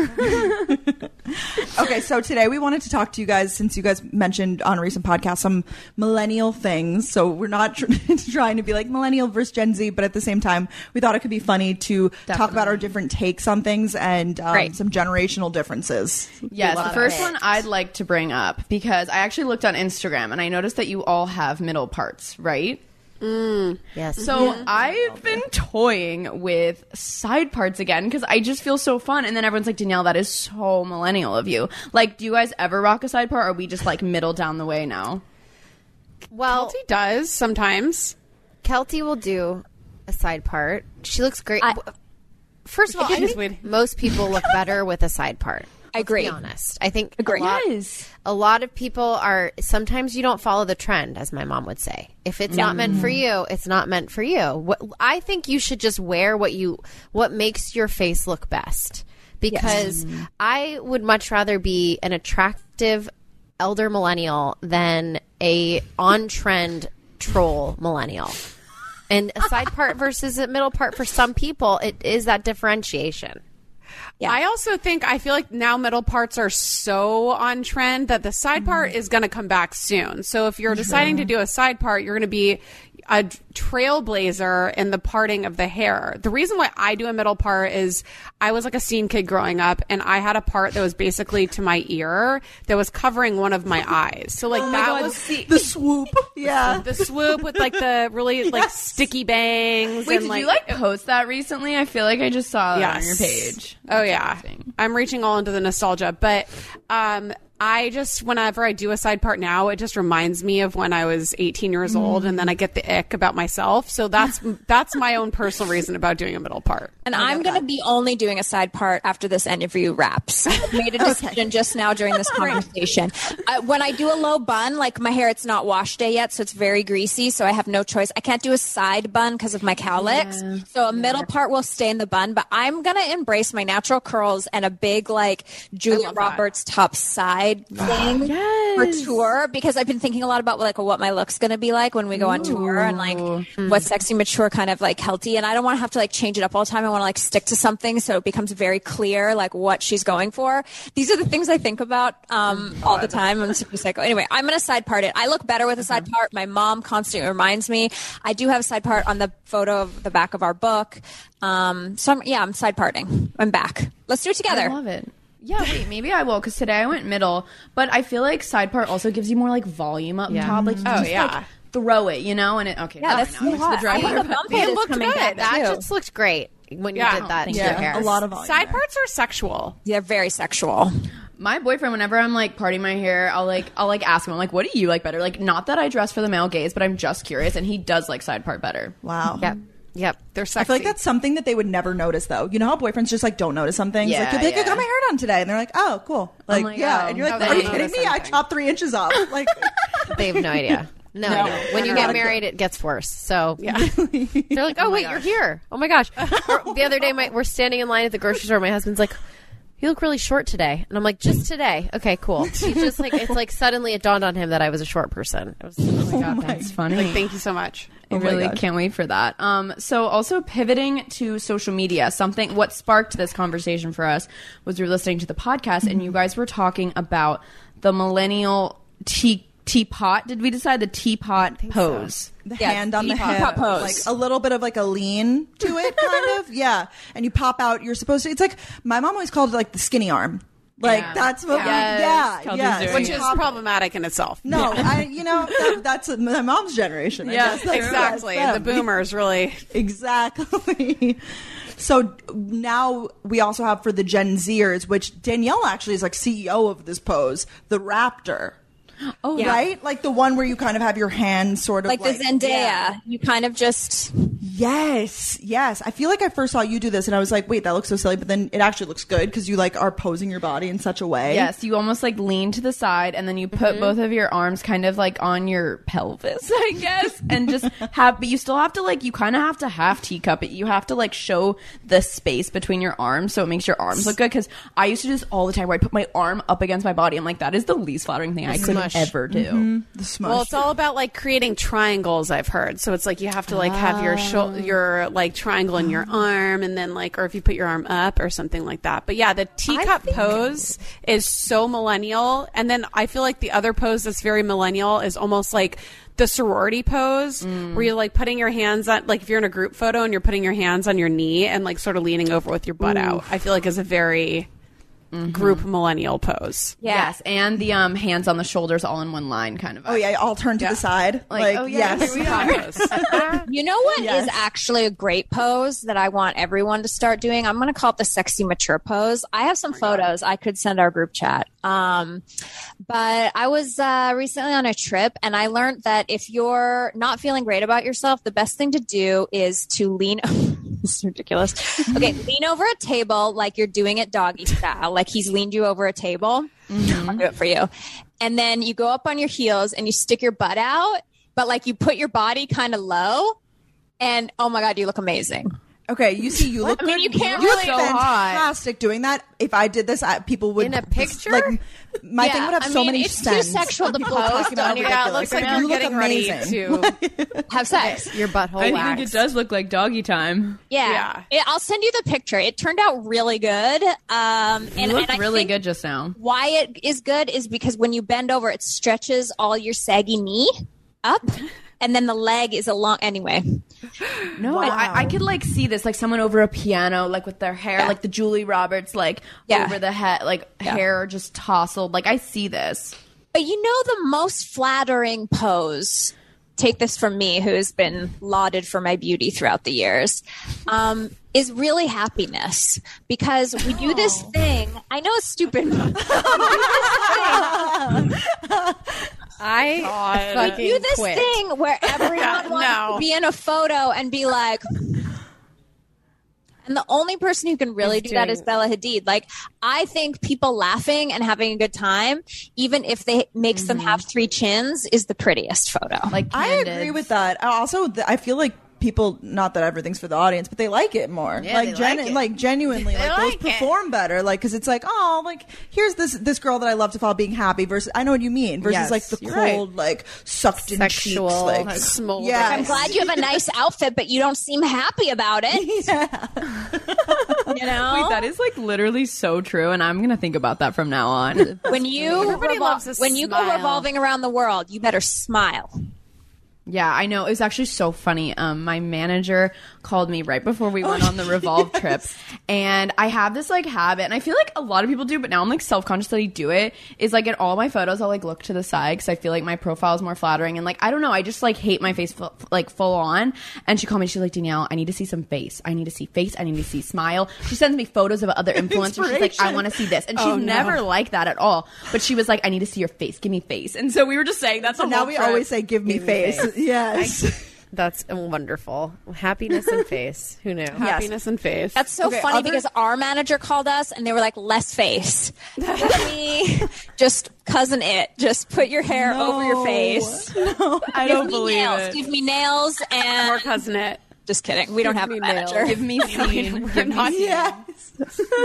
Okay, so today we wanted to talk to you guys, since you guys mentioned on a recent podcast some millennial things. So we're not trying to be like millennial versus Gen Z, but at the same time we thought it could be funny to talk about our different takes on things and some generational differences. Yes, the first one I'd like to bring up, because I actually looked on Instagram and I noticed that you all have middle parts, right? Yes. So I've been toying with side parts again because I just feel so fun. And then everyone's like, Danielle, that is so millennial of you. Like, do you guys ever rock a side part, or are we just like middle down the way now? Well, Kelty does sometimes. Kelty will do a side part. She looks great. First of all, I think most people look better with a side part. I agree. Let's be honest. I think a lot of people are, sometimes you don't follow the trend, as my mom would say. If it's not meant for you, it's not meant for you. I think you should just wear what makes your face look best. Because I would much rather be an attractive elder millennial than a on-trend troll millennial. And a side part versus a middle part, for some people, it is that differentiation. Yeah. I feel like now middle parts are so on trend that the side part is going to come back soon. So if you're deciding to do a side part, you're going to be a trailblazer in the parting of the hair. The reason why I do a middle part is I was like a scene kid growing up, and I had a part that was basically to my ear that was covering one of my eyes. So like was the swoop. Yeah. The swoop with like the really like sticky bangs. Wait, and, did you like post that recently? I feel like I just saw that on your page. Oh yeah. I'm reaching all into the nostalgia, but I just, whenever I do a side part now, it just reminds me of when I was 18 years old, and then I get the ick about myself. So that's my own personal reason about doing a middle part. And I'm going to be only doing a side part after this interview wraps. I made a decision just now during this conversation. When I do a low bun, like my hair, it's not wash day yet, so it's very greasy. So I have no choice. I can't do a side bun because of my cowlicks. Yeah. So a middle part will stay in the bun, but I'm going to embrace my natural curls and a big like Julia Roberts top side thing for tour, because I've been thinking a lot about like what my look's going to be like when we go on tour and like what sexy mature kind of like healthy. And I don't want to have to like change it up all the time. I want to like stick to something so it becomes very clear like what she's going for. These are the things I think about all the time. I'm super psycho. Anyway, I'm going to side part it. I look better with a side part. My mom constantly reminds me. I do have a side part on the photo of the back of our book. So I'm side parting. I'm back. Let's do it together. I love it. Yeah, wait, maybe I will, because today I went middle, but I feel like side part also gives you more like volume up top. Like, like, throw it, you know, and it that's the dry part. It looked good. That just looked great when you did that to your hair. A lot of volume. Side parts are sexual. They're very sexual. My boyfriend, whenever I'm like parting my hair, I'll ask him, I'm like, what do you like better? Like, not that I dress for the male gaze, but I'm just curious, and he does like side part better. Wow. Yep. They're sexy. I feel like that's something that they would never notice, though. You know how boyfriends just like don't notice some things? Yeah, like, you'll be like, I got my hair done today. And they're like, oh, cool. Like, and you're like, are you kidding me? I chopped 3 inches off. Like, they have no idea. No. When you get married, it gets worse. So they're like, oh, wait, you're here. Oh my gosh. Or the other day, we're standing in line at the grocery store. My husband's like, you look really short today. And I'm like, just today. Okay, cool. He's just like, it's like suddenly it dawned on him that I was a short person. It was, oh my God, that's funny. Like, thank you so much. I really can't wait for that. So also pivoting to social media, what sparked this conversation for us was we were listening to the podcast and you guys were talking about the millennial teapot. Did we decide the teapot pose? The hand on the hip, pose. Like a little bit of like a lean to it, kind of. Yeah. And you pop out, you're supposed to, it's like, my mom always called it like the skinny arm. Like that's what which is problematic in itself. No, that's my mom's generation. Yeah, exactly. The boomers really. Exactly. So now we also have for the Gen Zers, which Danielle actually is like CEO of this pose, the Raptor. Oh, right? Like the one where you kind of have your hand sort of like the Zendaya. Yeah. You kind of just... Yes. I feel like I first saw you do this and I was like, wait, that looks so silly. But then it actually looks good because you like are posing your body in such a way. Yes. You almost like lean to the side and then you put both of your arms kind of like on your pelvis, I guess. And just but you still have to like, you kind of have to half teacup it. You have to like show the space between your arms so it makes your arms look good. Because I used to do this all the time where I put my arm up against my body. I'm like, that is the least flattering thing I could ever do. The smush. Well, it's all about like creating triangles, I've heard. So it's like you have to like have your like triangle in your arm and then like, or if you put your arm up or something like that. But yeah, the teacup pose is so millennial. And then I feel like the other pose that's very millennial is almost like the sorority pose where you're like putting your hands on, like if you're in a group photo and you're putting your hands on your knee and like sort of leaning over with your butt out. I feel like is a very group millennial pose. Yes, and the hands on the shoulders all in one line kind of. Oh yeah, all turned to the side. Like here we are. You know what is actually a great pose that I want everyone to start doing? I'm going to call it the sexy mature pose. I have some photos I could send our group chat. But I was recently on a trip and I learned that if you're not feeling great about yourself, the best thing to do is to lean. This is ridiculous. Okay, lean over a table like you're doing it doggy style, like he's leaned you over a table. I'll do it for you. And then you go up on your heels and you stick your butt out, but like you put your body kind of low. And oh my God, you look amazing. Okay, you look good. I mean, you can't you really look fantastic doing that. If I did this, people would in a picture. Like, my thing would have so many it's scents. Too sexual to post on your. Yeah, it looks like you're getting ready to have sex. Your butthole. I think it does look like doggy time. Yeah. I'll send you the picture. It turned out really good. You looked really good just now. Why it is good is because when you bend over, it stretches all your saggy knee up. And then the leg is along anyway. No, wow. I could like see this like someone over a piano, like with their hair, like the Julie Roberts, like over the head, like hair just tousled. Like I see this. But you know the most flattering pose, take this from me, who has been lauded for my beauty throughout the years, is really happiness. Because we do this thing. I know it's stupid. I We do this thing where everyone wants to be in a photo and be like, and the only person who can really do that is Bella Hadid. Like, I think people laughing and having a good time, even if they makes them have 3 chins, is the prettiest photo. Like, I agree with that. Also, I feel like people, not that everything's for the audience, but they like it more. Yeah, like, genuinely, like those perform better. Like, because it's like, oh, like here's this girl that I love to follow being happy versus I know what you mean versus like the cold, like sucked in Sexual, cheeks, like smolder. Yeah, I'm glad you have a nice outfit, but you don't seem happy about it. Yeah. You know? Wait, that is like literally so true, and I'm gonna think about that from now on. When you loves a when you go smile. revolving around the world, you better smile. Yeah, I know. It was actually so funny. My manager called me right before we went on the Revolve trip. And I have this like habit, and I feel like a lot of people do, but now I'm like self-conscious that I do it, is like in all my photos, I'll like look to the side because I feel like my profile is more flattering. And like, I don't know, I just like hate my face full on. And she called me, she's like, Danielle, I need to see some face. I need to see face. I need to see smile. She sends me photos of other influencers. She's like, I want to see this. And she's never like that at all. But she was like, I need to see your face. Give me face. And so we were just saying that's So now we always say, give me face. Yes. That's wonderful. Happiness and face. Who knew? Happiness and face. That's so funny because our manager called us and they were like, less face. Give me just cousin it. Just put your hair over your face. No, I don't Give me believe nails. it. Give me nails and Or cousin it. just kidding. We don't have a manager. Give me scene. Give me scene. Yes.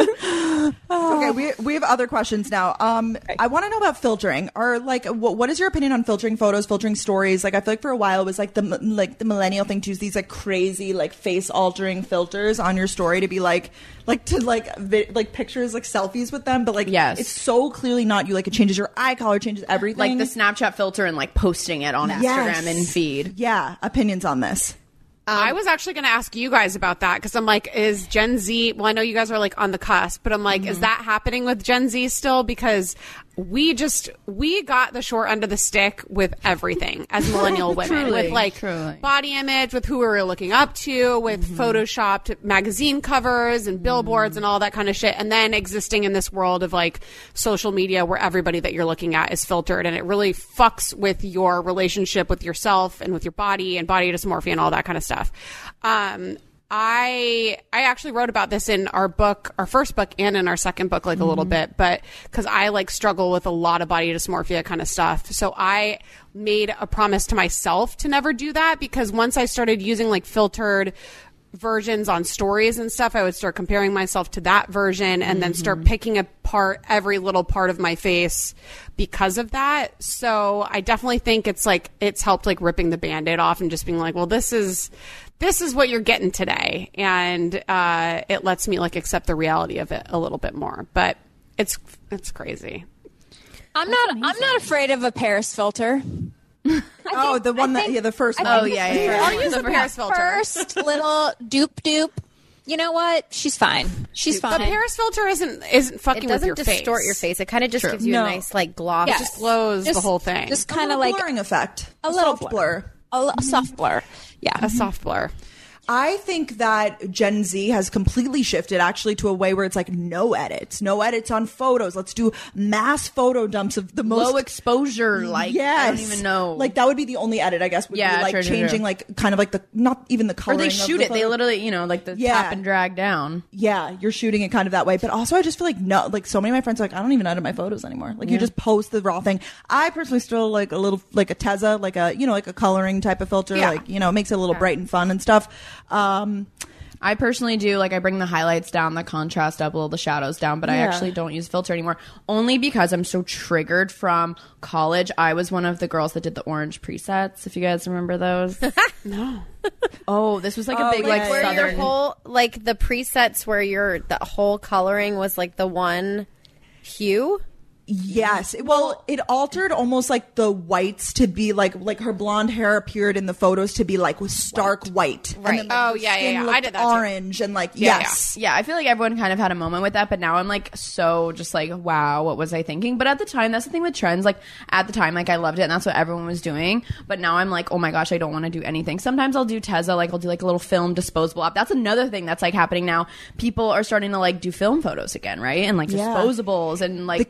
Okay, we have other questions now. I want to know about filtering. Or like, what is your opinion on filtering photos, filtering stories? Like, I feel like for a while it was like the millennial thing to use these like crazy like face altering filters on your story to be like pictures, like selfies with them. But like, Yes. it's so clearly not you. Like, it changes your eye color, changes everything. Like the Snapchat filter and like posting it on Yes. Instagram and feed. Yeah, opinions on this. I was actually going to ask you guys about that because I'm like, is Gen Z, well, I know you guys are like on the cusp, but I'm like, is that happening with Gen Z still? Because we got the short end of the stick with everything as millennial women, with like body image, with who we were looking up to, with photoshopped magazine covers and billboards and all that kind of shit. And then existing in this world of like social media where everybody that you're looking at is filtered, and it really fucks with your relationship with yourself and with your body and body dysmorphia and all that kind of stuff. I actually wrote about this in our book, our first book, and in our second book, like a little bit, but because I like struggle with a lot of body dysmorphia kind of stuff. So I made a promise to myself to never do that, because once I started using like filtered versions on stories and stuff, I would start comparing myself to that version and then start picking apart every little part of my face because of that. So I definitely think it's helped like ripping the Band-Aid off and just being like, well, this is what you're getting today. And it lets me like accept the reality of it a little bit more. But it's crazy. I'm not afraid of a Paris filter. The first one. Oh, yeah. I'll use the Paris filter. First little dupe. You know what? She's fine. She's fine. The Paris filter isn't fucking It doesn't with your face. distort your face. It kind of just gives you a nice like gloss. Yes. It just glows the whole thing. Just kind of like blurring effect. a little soft blur. a soft blur. Yeah. A soft blur. I think that Gen Z has completely shifted actually to a way where it's like no edits on photos. Let's do mass photo dumps of the most Low exposure, like, yes. I don't even know. Like, that would be the only edit, I guess, would be like changing like kind of like the, not even the Or coloring. they of shoot the it. They photo. literally, like the tap and drag down. Yeah, you're shooting it kind of that way. But also I just feel like no, like so many of my friends are like, I don't even edit my photos anymore. Like you just post the raw thing. I personally still like a little, like a Tezza, like a, like a coloring type of filter. Yeah. Like, it makes it a little bright and fun and stuff. I personally do, like, I bring the highlights down, the contrast up, a little the shadows down, but I actually don't use filter anymore, only because I'm so triggered from college. I was one of the girls that did the orange presets, if you guys remember those. No. Oh, this was like a big, like, where your southern... whole like the presets where the whole coloring was like the one hue. Yes. Well, it altered almost like the whites to be like her blonde hair appeared in the photos to be like with stark white. Right. And then, like, Oh, her yeah, skin yeah. looked I did that too. orange and like, yes. Yeah, I feel like everyone kind of had a moment with that, but now I'm like so just like, wow, what was I thinking? But at the time, that's the thing with trends. Like at the time, like I loved it and that's what everyone was doing. But now I'm like, oh my gosh, I don't want to do anything. Sometimes I'll do Tezza, like I'll do like a little film disposable app. That's another thing that's like happening now. People are starting to like do film photos again, right? And like disposables and like The how do we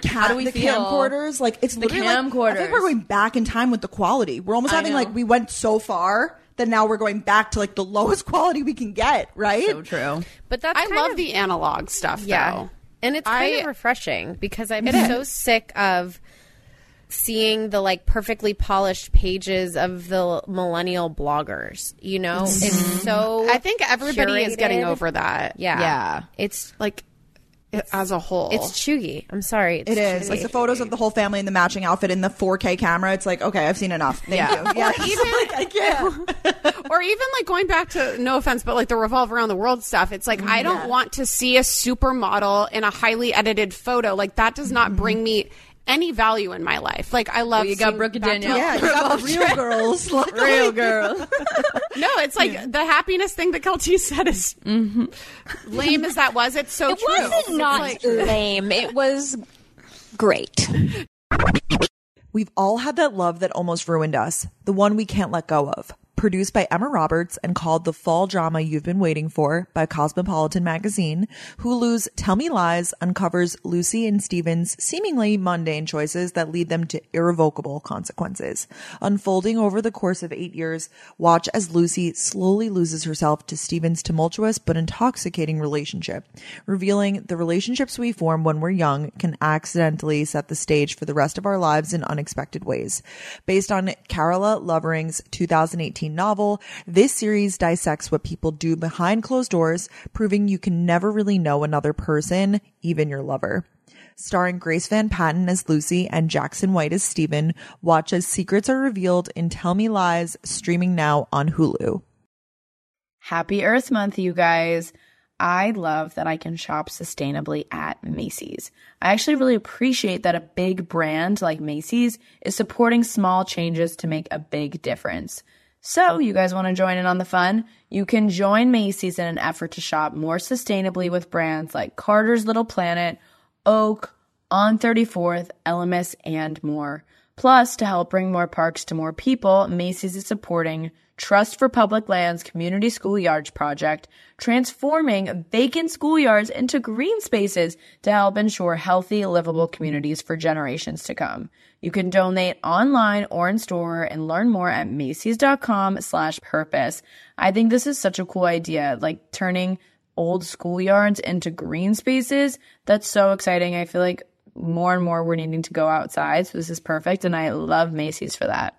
the feel. camcorders, like it's The literally like, I think we're going back in time with the quality. We're almost having like we went so far that now we're going back to like the lowest quality we can get, right? So true. But that's I love the analog stuff, though. And it's kind of refreshing because I'm so sick of seeing the like perfectly polished pages of the millennial bloggers. You know, it's so. I think everybody is getting curated. over that. Yeah, it's like as a whole, it's chuggy. I'm sorry, it is like the photos of the whole family in the matching outfit in the 4K camera. It's like, okay, I've seen enough. Thank you. Yeah, even like, I can't. or even like going back to, no offense, but like the revolve around the world stuff. It's like I don't want to see a supermodel in a highly edited photo. Like that does not bring me any value in my life. Like I love. Well, you got Brooke and Danielle. Yeah, you got the real girls. Real girl. No, it's like the happiness thing that Kelty said is lame as that was. It's so true. It wasn't not lame. It was great. We've all had that love that almost ruined us, the one we can't let go of. Produced by Emma Roberts and called the fall drama you've been waiting for by Cosmopolitan magazine, Hulu's Tell Me Lies uncovers Lucy and Steven's seemingly mundane choices that lead them to irrevocable consequences. Unfolding over the course of 8 years, watch as Lucy slowly loses herself to Steven's tumultuous but intoxicating relationship, revealing the relationships we form when we're young can accidentally set the stage for the rest of our lives in unexpected ways. Based on Carola Lovering's 2018 novel, this series dissects what people do behind closed doors, proving you can never really know another person, even your lover. Starring Grace Van Patten as Lucy and Jackson White as Steven, watch as secrets are revealed in Tell Me Lies, streaming now on Hulu. Happy Earth Month, you guys. I love that I can shop sustainably at Macy's. I actually really appreciate that a big brand like Macy's is supporting small changes to make a big difference. So, you guys want to join in on the fun? You can join Macy's in an effort to shop more sustainably with brands like Carter's Little Planet, Oak, On 34th, Elemis, and more. Plus, to help bring more parks to more people, Macy's is supporting Trust for Public Lands Community Schoolyards Project, transforming vacant schoolyards into green spaces to help ensure healthy, livable communities for generations to come. You can donate online or in store and learn more at Macy's.com/purpose. I think this is such a cool idea, like turning old schoolyards into green spaces. That's so exciting. I feel like more and more we're needing to go outside, so this is perfect, and I love Macy's for that.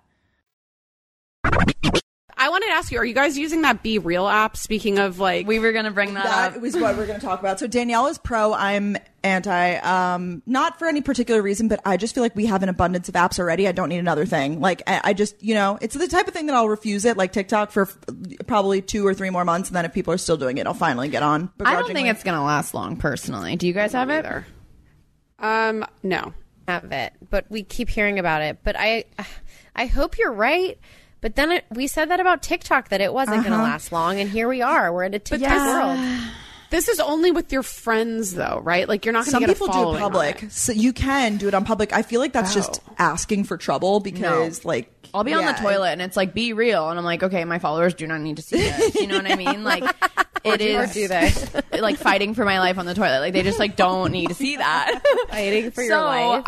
I wanted to ask you, are you guys using that Be Real app? Speaking of, like, we were going to bring that up. That was what we're going to talk about. So Danielle is pro, I'm anti, not for any particular reason, but I just feel like we have an abundance of apps already. I don't need another thing. Like, I just, you know, it's the type of thing that I'll refuse it, like TikTok, for probably 2 or 3 more months, and then if people are still doing it, I'll finally get on. I don't think it's going to last long, personally. Do you guys have it? No. Have it, but we keep hearing about it. But I hope you're right. But then we said that about TikTok, that it wasn't going to last long, and here we are. We're in a TikTok world. This is only with your friends, though, right? Like, you're not going to get a following. Some people do it public, so you can do it on public. I feel like that's just asking for trouble because, like, I'll be on the toilet and it's like, be real, and I'm like, okay, my followers do not need to see this. You know what I mean? Like, it is. Or do they? Like, fighting for my life on the toilet. Like, they just like don't need to see that. Fighting for your life.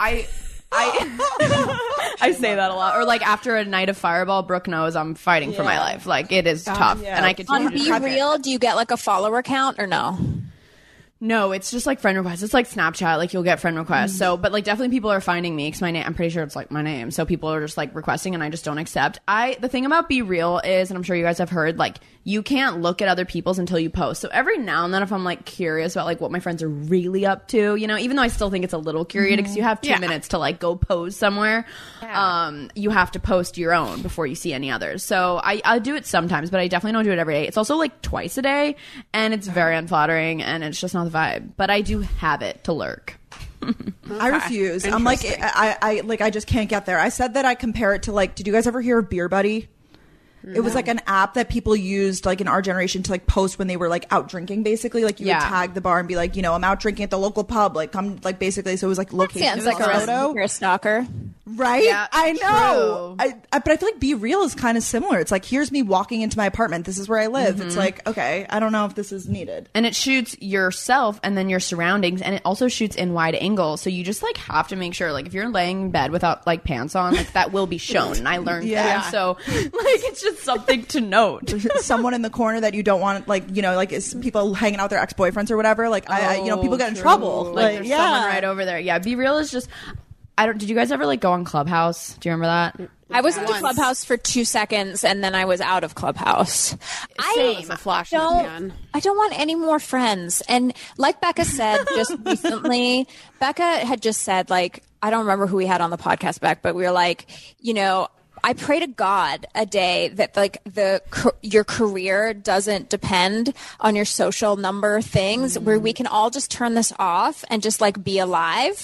I say that a lot. Or like after a night of Fireball, Brooke knows I'm fighting for my life. Like, it is tough, and I continue on Be Real. Do you get like a follower count or no? No, it's just like friend requests. It's like Snapchat. Like, you'll get friend requests. So, but like definitely people are finding me because my name, I'm pretty sure it's like my name. So people are just like requesting and I just don't accept. The thing about Be Real is, and I'm sure you guys have heard, like, you can't look at other people's until you post. So every now and then if I'm like curious about like what my friends are really up to, you know, even though I still think it's a little curated because you have 2 minutes to like go pose somewhere, you have to post your own before you see any others. So I do it sometimes, but I definitely don't do it every day. It's also like twice a day and it's very unflattering and it's just not the vibe. But I do have it to lurk. I refuse. I'm like, I just can't get there. I said that I compare it to, like, did you guys ever hear of Beer Buddy? No. It was like an app that people used, like, in our generation to like post when they were like out drinking, basically. Like, you would tag the bar and be like, you know, I'm out drinking at the local pub, like, come, like, basically. So it was like location. Sounds like a stalker. Right? Yeah, I know. true. But I feel like Be Real is kind of similar. It's like, here's me walking into my apartment. This is where I live. It's like, okay, I don't know if this is needed. And it shoots yourself and then your surroundings, and it also shoots in wide angle. So you just like have to make sure, like, if you're laying in bed without like pants on, like that will be shown. And I learned that. So like, it's just something to note. Someone in the corner that you don't want, like, you know, like, is people hanging out with their ex-boyfriends or whatever. Like, you know, people get in trouble. Like there's someone right over there. Yeah, Be Real is just. Did you guys ever like go on Clubhouse? Do you remember that? I was into Clubhouse for 2 seconds and then I was out of Clubhouse. Same. A flash in the pan. I don't want any more friends. And like Becca said just recently, Becca had just said, like, I don't remember who we had on the podcast back, but we were like, you know, I pray to God a day that like your career doesn't depend on your social number things, where we can all just turn this off and just like be alive.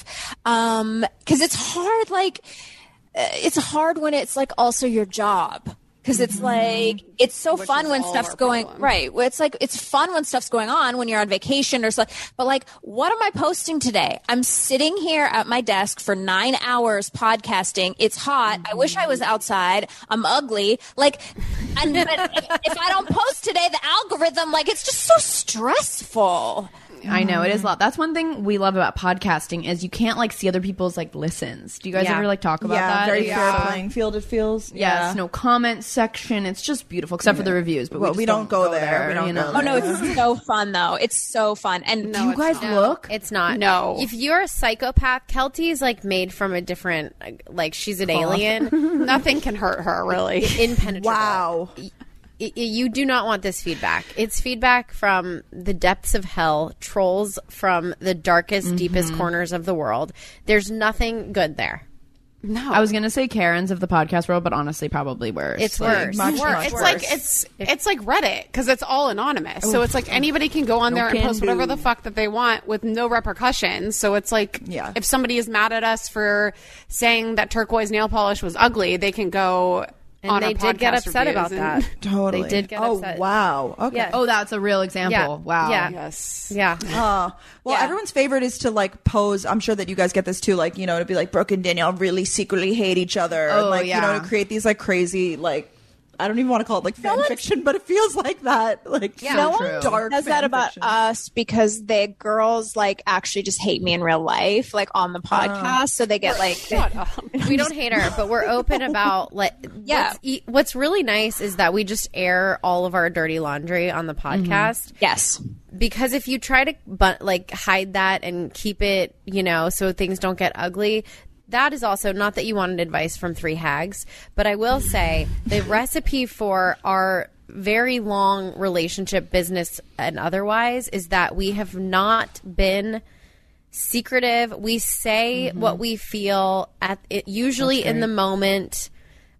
'Cause it's hard, like it's hard when it's like also your job. Because it's like, it's so fun when stuff's going, right. It's like, it's fun when stuff's going on when you're on vacation or something. But like, what am I posting today? I'm sitting here at my desk for 9 hours podcasting. It's hot. I wish I was outside. I'm ugly. Like, but if I don't post today, the algorithm, like, it's just so stressful. I know, it is a lot. That's one thing we love about podcasting is you can't like see other people's like listens. Do you guys ever like talk about that? Very fair playing field, it feels. Yes, no comment section. It's just beautiful, except for the reviews. But we don't go there. We don't go there. Oh no, it's so fun though. It's so fun. And do you guys look? It's not. No. If you're a psychopath, Kelty is like made from a different, like she's an alien. Nothing can hurt her, really. Impenetrable. Wow. You do not want this feedback. It's feedback from the depths of hell, trolls from the darkest, deepest corners of the world. There's nothing good there. No. I was going to say Karens of the podcast world, but honestly, probably worse. It's like, worse. Much It's worse. like it's like Reddit because it's all anonymous. So it's like anybody can go on there and post whatever the fuck that they want with no repercussions. So it's like if somebody is mad at us for saying that turquoise nail polish was ugly, they can go. And they did get upset about that. Totally. They did get upset. Oh, wow. Okay. Yeah. Oh, that's a real example. Yeah. Wow. Yeah. Yes. Yeah. Everyone's favorite is to like pose. I'm sure that you guys get this too. Like, you know, to be like Brooke and Danielle really secretly hate each other. Oh, and, like, yeah. you know, to create these like crazy, like, I don't even want to call it like fan fiction, but it feels like that. Like, no one dark does that fan about fiction. us because the girls like actually just hate me in real life, like on the podcast. So they get like, We don't hate her, but we're open about like. Yeah. What's really nice is that we just air all of our dirty laundry on the podcast. yes. Because if you try to like hide that and keep it, you know, so things don't get ugly. That is also not that you wanted advice from 3 hags, but I will say the recipe for our very long relationship, business and otherwise, is that we have not been secretive. We say what we feel at it, usually in the moment.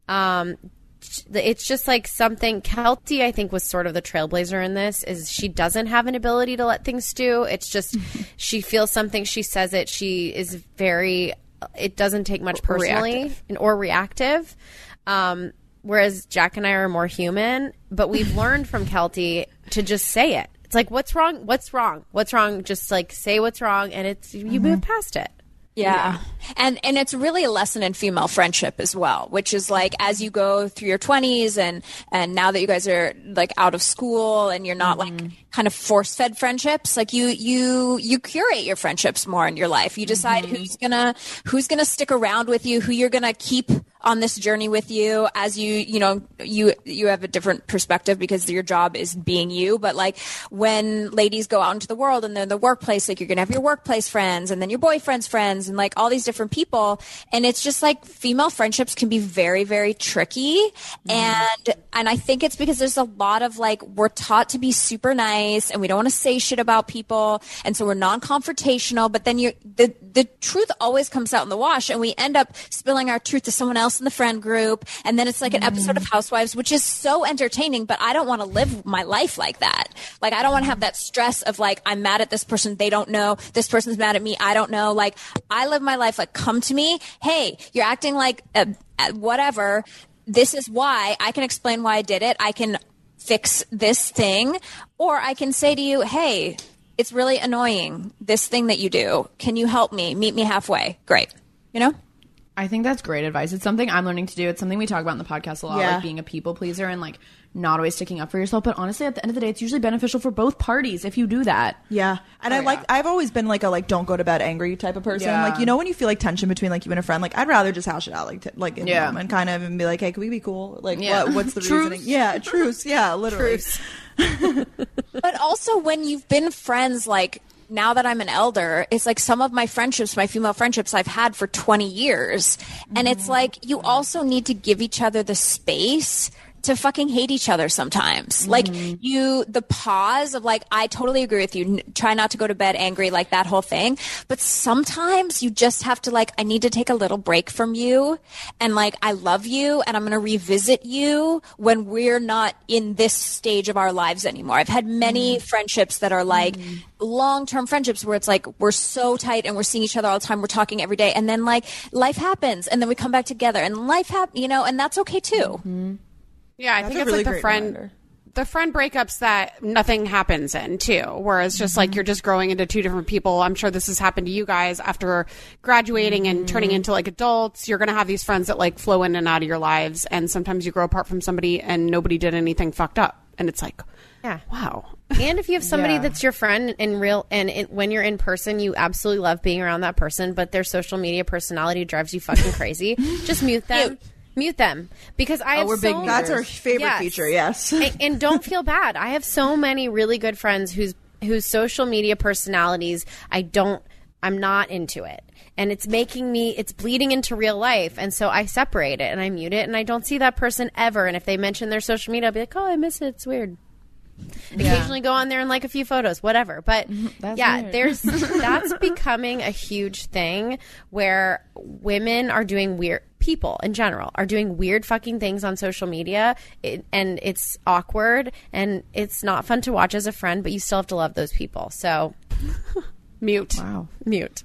It's just like something. Kelty, I think, was sort of the trailblazer in this. Is she doesn't have an ability to let things stew. It's just she feels something, she says it. She is very. It doesn't take much personally or reactive. Whereas Jack and I are more human, but we've learned from Kelty to just say it. It's like, what's wrong? What's wrong? What's wrong? Just like say what's wrong, and it's you move past it. Yeah. And it's really a lesson in female friendship as well, which is like as you go through your 20s and now that you guys are like out of school and you're not like kind of force-fed friendships, like you curate your friendships more in your life. You decide who's gonna stick around with you, who you're gonna keep on this journey with you as you have a different perspective because your job is being you. But like when ladies go out into the world and they're in the workplace, like you're going to have your workplace friends and then your boyfriend's friends and like all these different people. And it's just like female friendships can be very, very tricky. And I think it's because there's a lot of like, we're taught to be super nice and we don't want to say shit about people. And so we're non-confrontational, but then the truth always comes out in the wash and we end up spilling our truth to someone else in the friend group, and then it's like an episode of Housewives, which is so entertaining, but I don't want to live my life like that. Like I don't want to have that stress of like I'm mad at this person, they don't know, this person's mad at me, I don't know. Like I live my life like come to me, hey, you're acting like whatever, this is why. I can explain why I did it, I can fix this thing, or I can say to you, hey, it's really annoying, this thing that you do, can you help me, meet me halfway? Great. You know? I think that's great advice. It's something I'm learning to do. It's something we talk about in the podcast a lot, like being a people pleaser and like not always sticking up for yourself. But honestly, at the end of the day, it's usually beneficial for both parties if you do that. Yeah. And I've always been like a don't go to bed angry type of person. Yeah. Like, you know, when you feel like tension between like you and a friend, like I'd rather just hash it out like in the moment kind of and be like, hey, can we be cool? Like what's the reasoning? Yeah, truce. Yeah, literally. Truce. But also when you've been friends, like now that I'm an elder, it's like some of my friendships, my female friendships I've had for 20 years. And it's like you also need to give each other the space to fucking hate each other sometimes. Like the pause of like, I totally agree with you. Try not to go to bed angry, like that whole thing. But sometimes you just have to like, I need to take a little break from you. And like, I love you and I'm going to revisit you when we're not in this stage of our lives anymore. I've had many friendships that are like long-term friendships where it's like, we're so tight and we're seeing each other all the time. We're talking every day. And then like life happens and then we come back together and life happens, you know, and that's okay too. Yeah, I think it's really like the friend breakups that nothing happens in too, where it's just like you're just growing into two different people. I'm sure this has happened to you guys after graduating and turning into like adults. You're going to have these friends that like flow in and out of your lives, and sometimes you grow apart from somebody and nobody did anything fucked up, and it's like, wow. And if you have somebody that's your friend in real when you're in person, you absolutely love being around that person, but their social media personality drives you fucking crazy, just mute them. Mute them, because I have that's our favorite feature. Yes. And don't feel bad. I have so many really good friends whose social media personalities I'm not into it, and it's bleeding into real life, and so I separate it and I mute it, and I don't see that person ever. And if they mention their social media, I'll be like, oh, I miss it. It's weird. Occasionally go on there and like a few photos, whatever. But that's becoming a huge thing where women are doing weird. People in general are doing weird fucking things on social media, and it's awkward and it's not fun to watch as a friend, but you still have to love those people. So mute. Wow. Mute.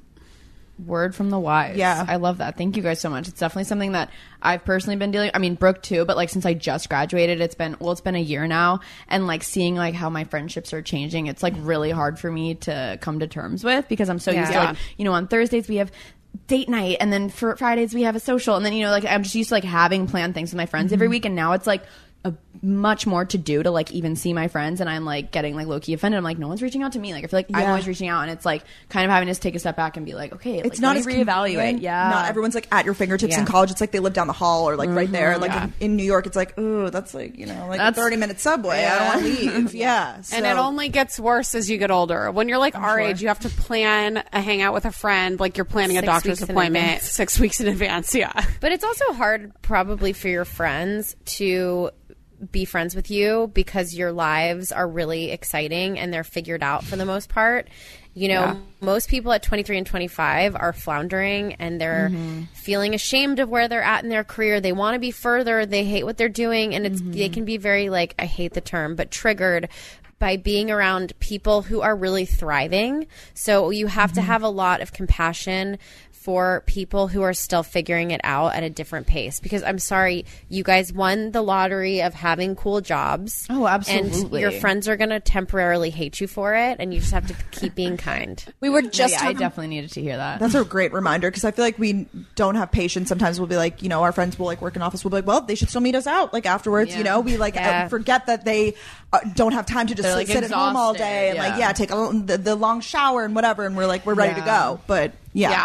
Word from the wise. Yeah. I love that. Thank you guys so much. It's definitely something that I've personally been dealing. I mean, Brooke too, but like since I just graduated, it's been a year now, and like seeing like how my friendships are changing, it's like really hard for me to come to terms with, because I'm so used to like, you know, on Thursdays we have date night, and then for Fridays we have a social, and then, you know, like I'm just used to like having planned things with my friends every week, and now it's like much more to do to like even see my friends, and I'm like getting like low-key offended. I'm like, no one's reaching out to me. Like I feel like I'm always reaching out, and it's like kind of having to take a step back and be like, okay, it's like, not as reevaluate. Not everyone's like at your fingertips in college. It's like they live down the hall or like right there. Like in New York, it's like, ooh, that's like, you know, like a 30-minute subway. I don't want to leave. So. And it only gets worse as you get older. When you're like our age, you have to plan a hangout with a friend, like you're planning a doctor's appointment 6 weeks in advance. But it's also hard probably for your friends to be friends with you because your lives are really exciting and they're figured out for the most part. You know, most people at 23 and 25 are floundering, and they're feeling ashamed of where they're at in their career. They want to be further. They hate what they're doing, and they can be very, like, I hate the term, but triggered by being around people who are really thriving. So you have to have a lot of compassion for people who are still figuring it out at a different pace, because I'm sorry, you guys won the lottery of having cool jobs. Oh, absolutely. And your friends are going to temporarily hate you for it, and you just have to keep being kind. We were just I definitely needed to hear that. That's a great reminder, because I feel like we don't have patience. Sometimes we'll be like, you know, our friends will like work in office. We'll be like, well, they should still meet us out like afterwards. You know, we like forget that they don't have time to just like, sit at home all day and take the long shower and whatever. And we're like, we're ready to go. But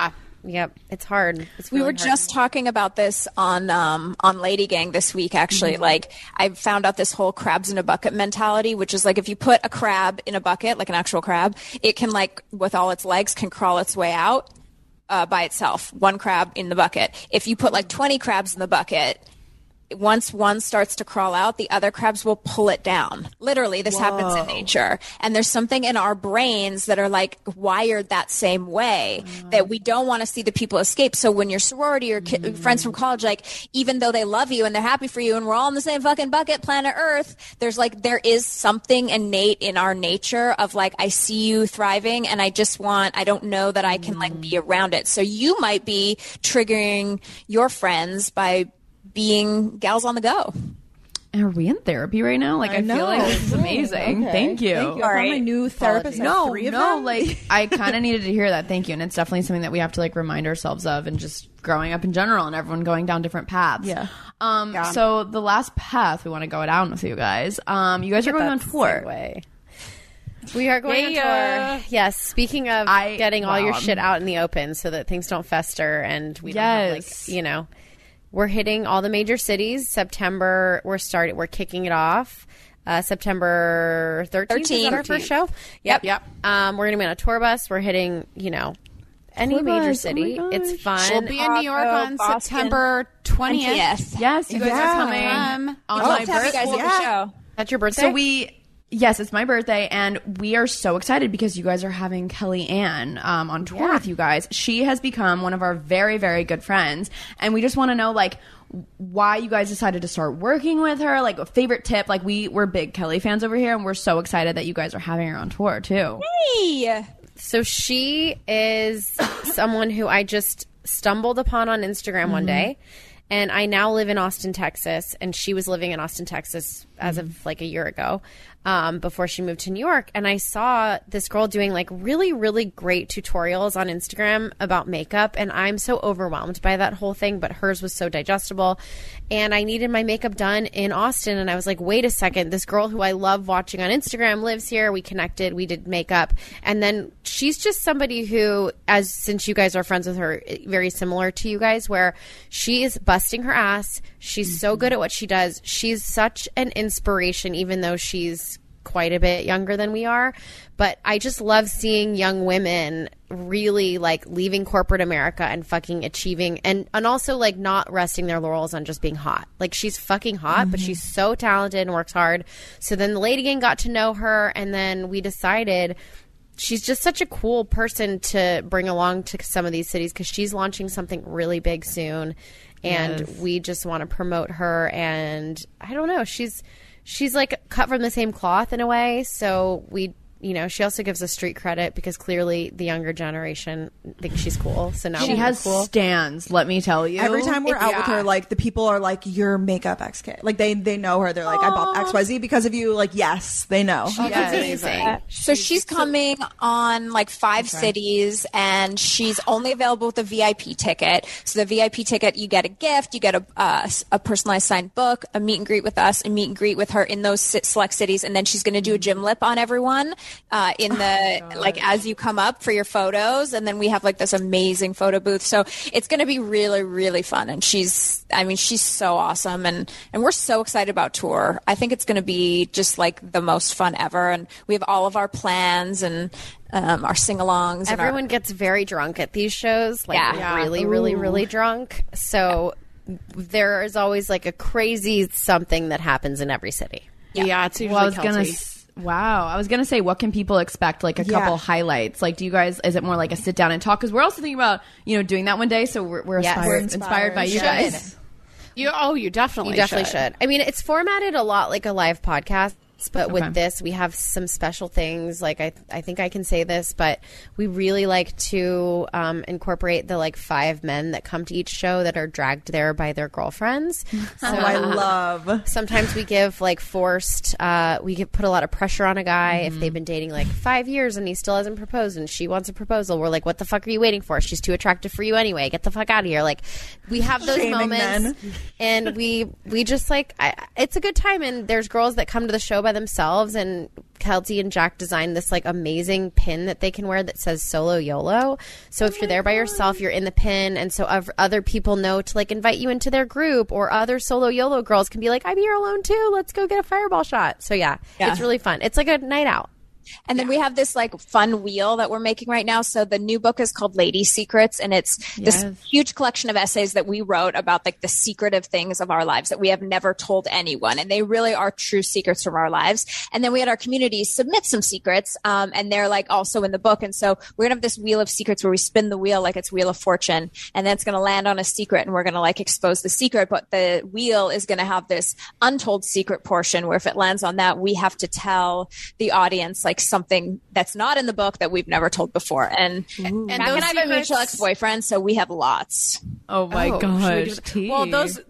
Yep, it's hard. We were just talking about this on Lady Gang this week, actually. Like, I found out this whole crabs in a bucket mentality, which is like if you put a crab in a bucket, like an actual crab, it can, like, with all its legs, can crawl its way out by itself. One crab in the bucket. If you put like 20 crabs in the bucket, once one starts to crawl out, the other crabs will pull it down. Literally, this happens in nature. And there's something in our brains that are like wired that same way, that we don't want to see the people escape. So when your sorority or friends from college, like, even though they love you and they're happy for you and we're all in the same fucking bucket, planet Earth, there is something innate in our nature of like, I see you thriving and I don't know that I can like be around it. So you might be triggering your friends by being gals on the go. Are we in therapy right now? Like, I feel like this is amazing. Okay. Thank you. Thank you. I found my new therapist. No, like, I kind of needed to hear that. Thank you. And it's definitely something that we have to, like, remind ourselves of, and just growing up in general and everyone going down different paths. Yeah. So the last path we want to go down with you guys. You guys are going on tour. We are going on tour. Yes. Speaking of getting all your shit out in the open so that things don't fester and we don't have, like, you know, we're hitting all the major cities. September, we're kicking it off. September 13th is our first show. Yep. We're going to be on a tour bus. We're hitting, you know, any major city. It's fun. We'll be in New York on September 20th. Yes, you guys are coming on my birthday. That's your birthday? So yes, it's my birthday, and we are so excited because you guys are having Kellyanne on tour with you guys. She has become one of our very, very good friends, and we just want to know, like, why you guys decided to start working with her, like a favorite tip. Like, we're big Kelly fans over here, and we're so excited that you guys are having her on tour too. Hey! So she is someone who I just stumbled upon on Instagram one day. And I now live in Austin, Texas, and she was living in Austin, Texas as of like a year ago, before she moved to New York. And I saw this girl doing like really, really great tutorials on Instagram about makeup. And I'm so overwhelmed by that whole thing, but hers was so digestible. And I needed my makeup done in Austin. And I was like, wait a second, this girl who I love watching on Instagram lives here. We connected, we did makeup. And then she's just somebody who, since you guys are friends with her, very similar to you guys, where she is busting her ass. She's so good at what she does. She's such an inspiration, even though she's quite a bit younger than we are. But I just love seeing young women really like leaving corporate America and fucking achieving and also like not resting their laurels on just being hot. Like, she's fucking hot, but she's so talented and works hard. So then the Lady Gang got to know her, and then we decided she's just such a cool person to bring along to some of these cities because she's launching something really big soon. And we just want to promote her. And I don't know, she's like cut from the same cloth in a way. So she also gives us street credit because clearly the younger generation thinks she's cool. So now she has stands, let me tell you. Every time we're out with her, like, the people are like, "Your makeup XK." Like, they know her. They're like, "I bought XYZ because of you." Like, yes, they know. That's amazing. So she's coming on like 5 cities, and she's only available with a VIP ticket. So the VIP ticket, you get a gift, you get a personalized signed book, a meet and greet with us, a meet and greet with her in those select cities, and then she's going to do a gym lip on everyone. In the like as you come up for your photos, and then we have like this amazing photo booth. So it's going to be really, really fun. And she's so awesome, and we're so excited about tour. I think it's going to be just like the most fun ever. And we have all of our plans and our sing-alongs. Everyone gets very drunk at these shows, like really, really, really drunk. So there is always like a crazy something that happens in every city. Yeah, it's usually Wow. I was going to say, what can people expect? Like a couple highlights. Like, do you guys, is it more like a sit down and talk? Because we're also thinking about, doing that one day. So we're inspired by you guys. You definitely should. I mean, it's formatted a lot like a live podcast. But with this, we have some special things. Like, I think I can say this, but we really like to incorporate the like 5 men that come to each show that are dragged there by their girlfriends. So I love. Sometimes we give like forced. Put a lot of pressure on a guy if they've been dating like 5 years and he still hasn't proposed and she wants a proposal. We're like, what the fuck are you waiting for? She's too attractive for you anyway. Get the fuck out of here. Like, we have those moments, and we just like it's a good time. And there's girls that come to the show by themselves, and Kelty and Jack designed this like amazing pin that they can wear that says Solo YOLO. So if you're there by yourself, you're in the pin, and so other people know to like invite you into their group, or other Solo YOLO girls can be like, I'm here alone too, let's go get a fireball shot. So yeah, it's really fun. It's like a night out. And then we have this like fun wheel that we're making right now. So the new book is called Lady Secrets, and it's this huge collection of essays that we wrote about like the secretive things of our lives that we have never told anyone. And they really are true secrets from our lives. And then we had our community submit some secrets, and they're like also in the book. And so we're going to have this wheel of secrets where we spin the wheel like it's Wheel of Fortune, and then it's going to land on a secret, and we're going to like expose the secret. But the wheel is going to have this untold secret portion where if it lands on that, we have to tell the audience like something that's not in the book that we've never told before. And Mac and I have a mutual ex-boyfriend, so we have lots. Oh my gosh. Well,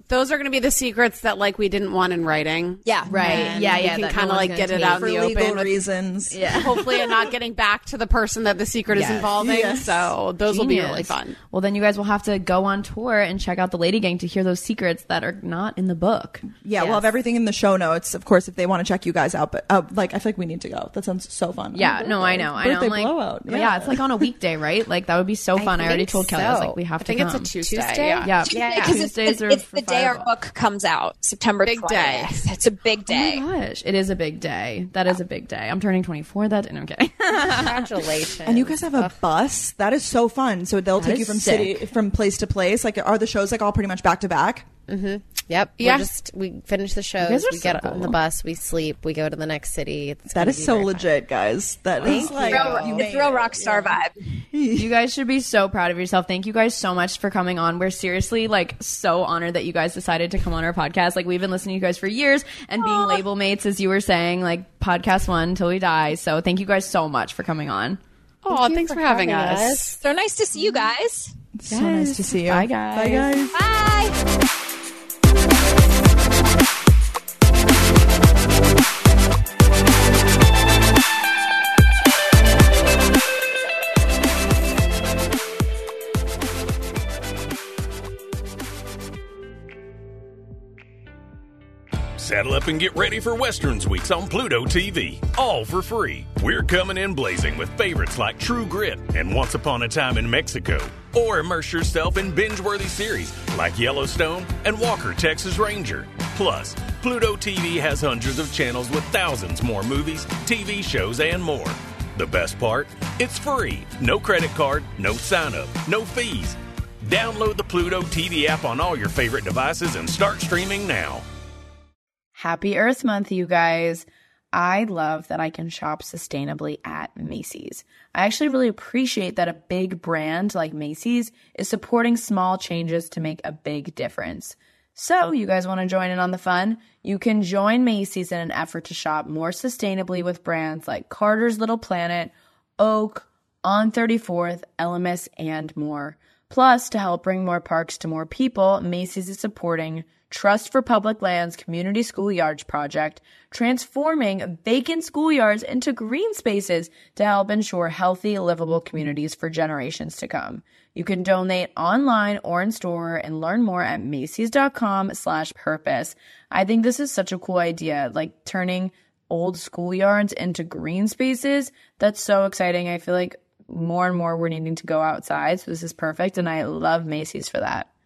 those are going to be the secrets that like we didn't want in writing. Yeah. Right. Yeah. You can kind of like get it out in For the legal open. reasons. Yeah. Hopefully, and not getting back to the person that the secret is involving. Yes. So those will be Genius. really fun. Well, then you guys will have to go on tour and check out the Lady Gang to hear those secrets that are not in the book. Yeah, we'll have everything in the show notes, of course, if they want to check you guys out. But like, I feel like we need to go. That sounds so fun. Yeah, no, I know. Birthday I'm like, blowout. yeah, it's like on a weekday, right? Like that would be so fun. I already think told Kelly, I was so. like, we have I to think come. it's a Tuesday. Yeah, Because Tuesdays are it's for the day our Fireball. book comes out, September Big 20th. day. It's a big day. Oh my gosh, it is a big day. That is a big day. I'm turning 24 that day. No, I'm kidding. Congratulations. And you guys have a bus. That is so fun. So they'll take is you from sick. from place to place. Like, are the shows like all pretty much back to back? Yep. Yeah. We finish the guys shows. are We so get on cool. the bus. We sleep. We go to the next city. It's That gonna is be so very fun. legit, guys. That is like It's real rock star vibe. You guys should be so proud of yourself. Thank you guys so much for coming on. We're seriously like so honored that you guys decided to come on our podcast. Like we've been listening to you guys for years and being label mates, as you were saying, like podcast one till we die. So thank you guys so much for coming on. Oh, thanks for having us. So nice to see you guys. so nice to see you. Bye, guys. Bye, guys. Bye. Saddle up and get ready for Westerns Weeks on Pluto TV, all for free. We're coming in blazing with favorites like True Grit and Once Upon a Time in Mexico. Or immerse yourself in binge-worthy series like Yellowstone and Walker, Texas Ranger. Plus, Pluto TV has hundreds of channels with thousands more movies, TV shows, and more. The best part? It's free. No credit card, no sign-up, no fees. Download the Pluto TV app on all your favorite devices and start streaming now. Happy Earth Month, you guys. I love that I can shop sustainably at Macy's. I actually really appreciate that a big brand like Macy's is supporting small changes to make a big difference. So, you guys want to join in on the fun? You can join Macy's in an effort to shop more sustainably with brands like Carter's Little Planet, Oak, On 34th, Elemis, and more. Plus, to help bring more parks to more people, Macy's is supporting Trust for Public Lands Community Schoolyards Project, transforming vacant schoolyards into green spaces to help ensure healthy, livable communities for generations to come. You can donate online or in store and learn more at Macy's.com/purpose. I think this is such a cool idea, like turning old schoolyards into green spaces. That's so exciting. I feel like more and more we're needing to go outside, so this is perfect, and I love Macy's for that.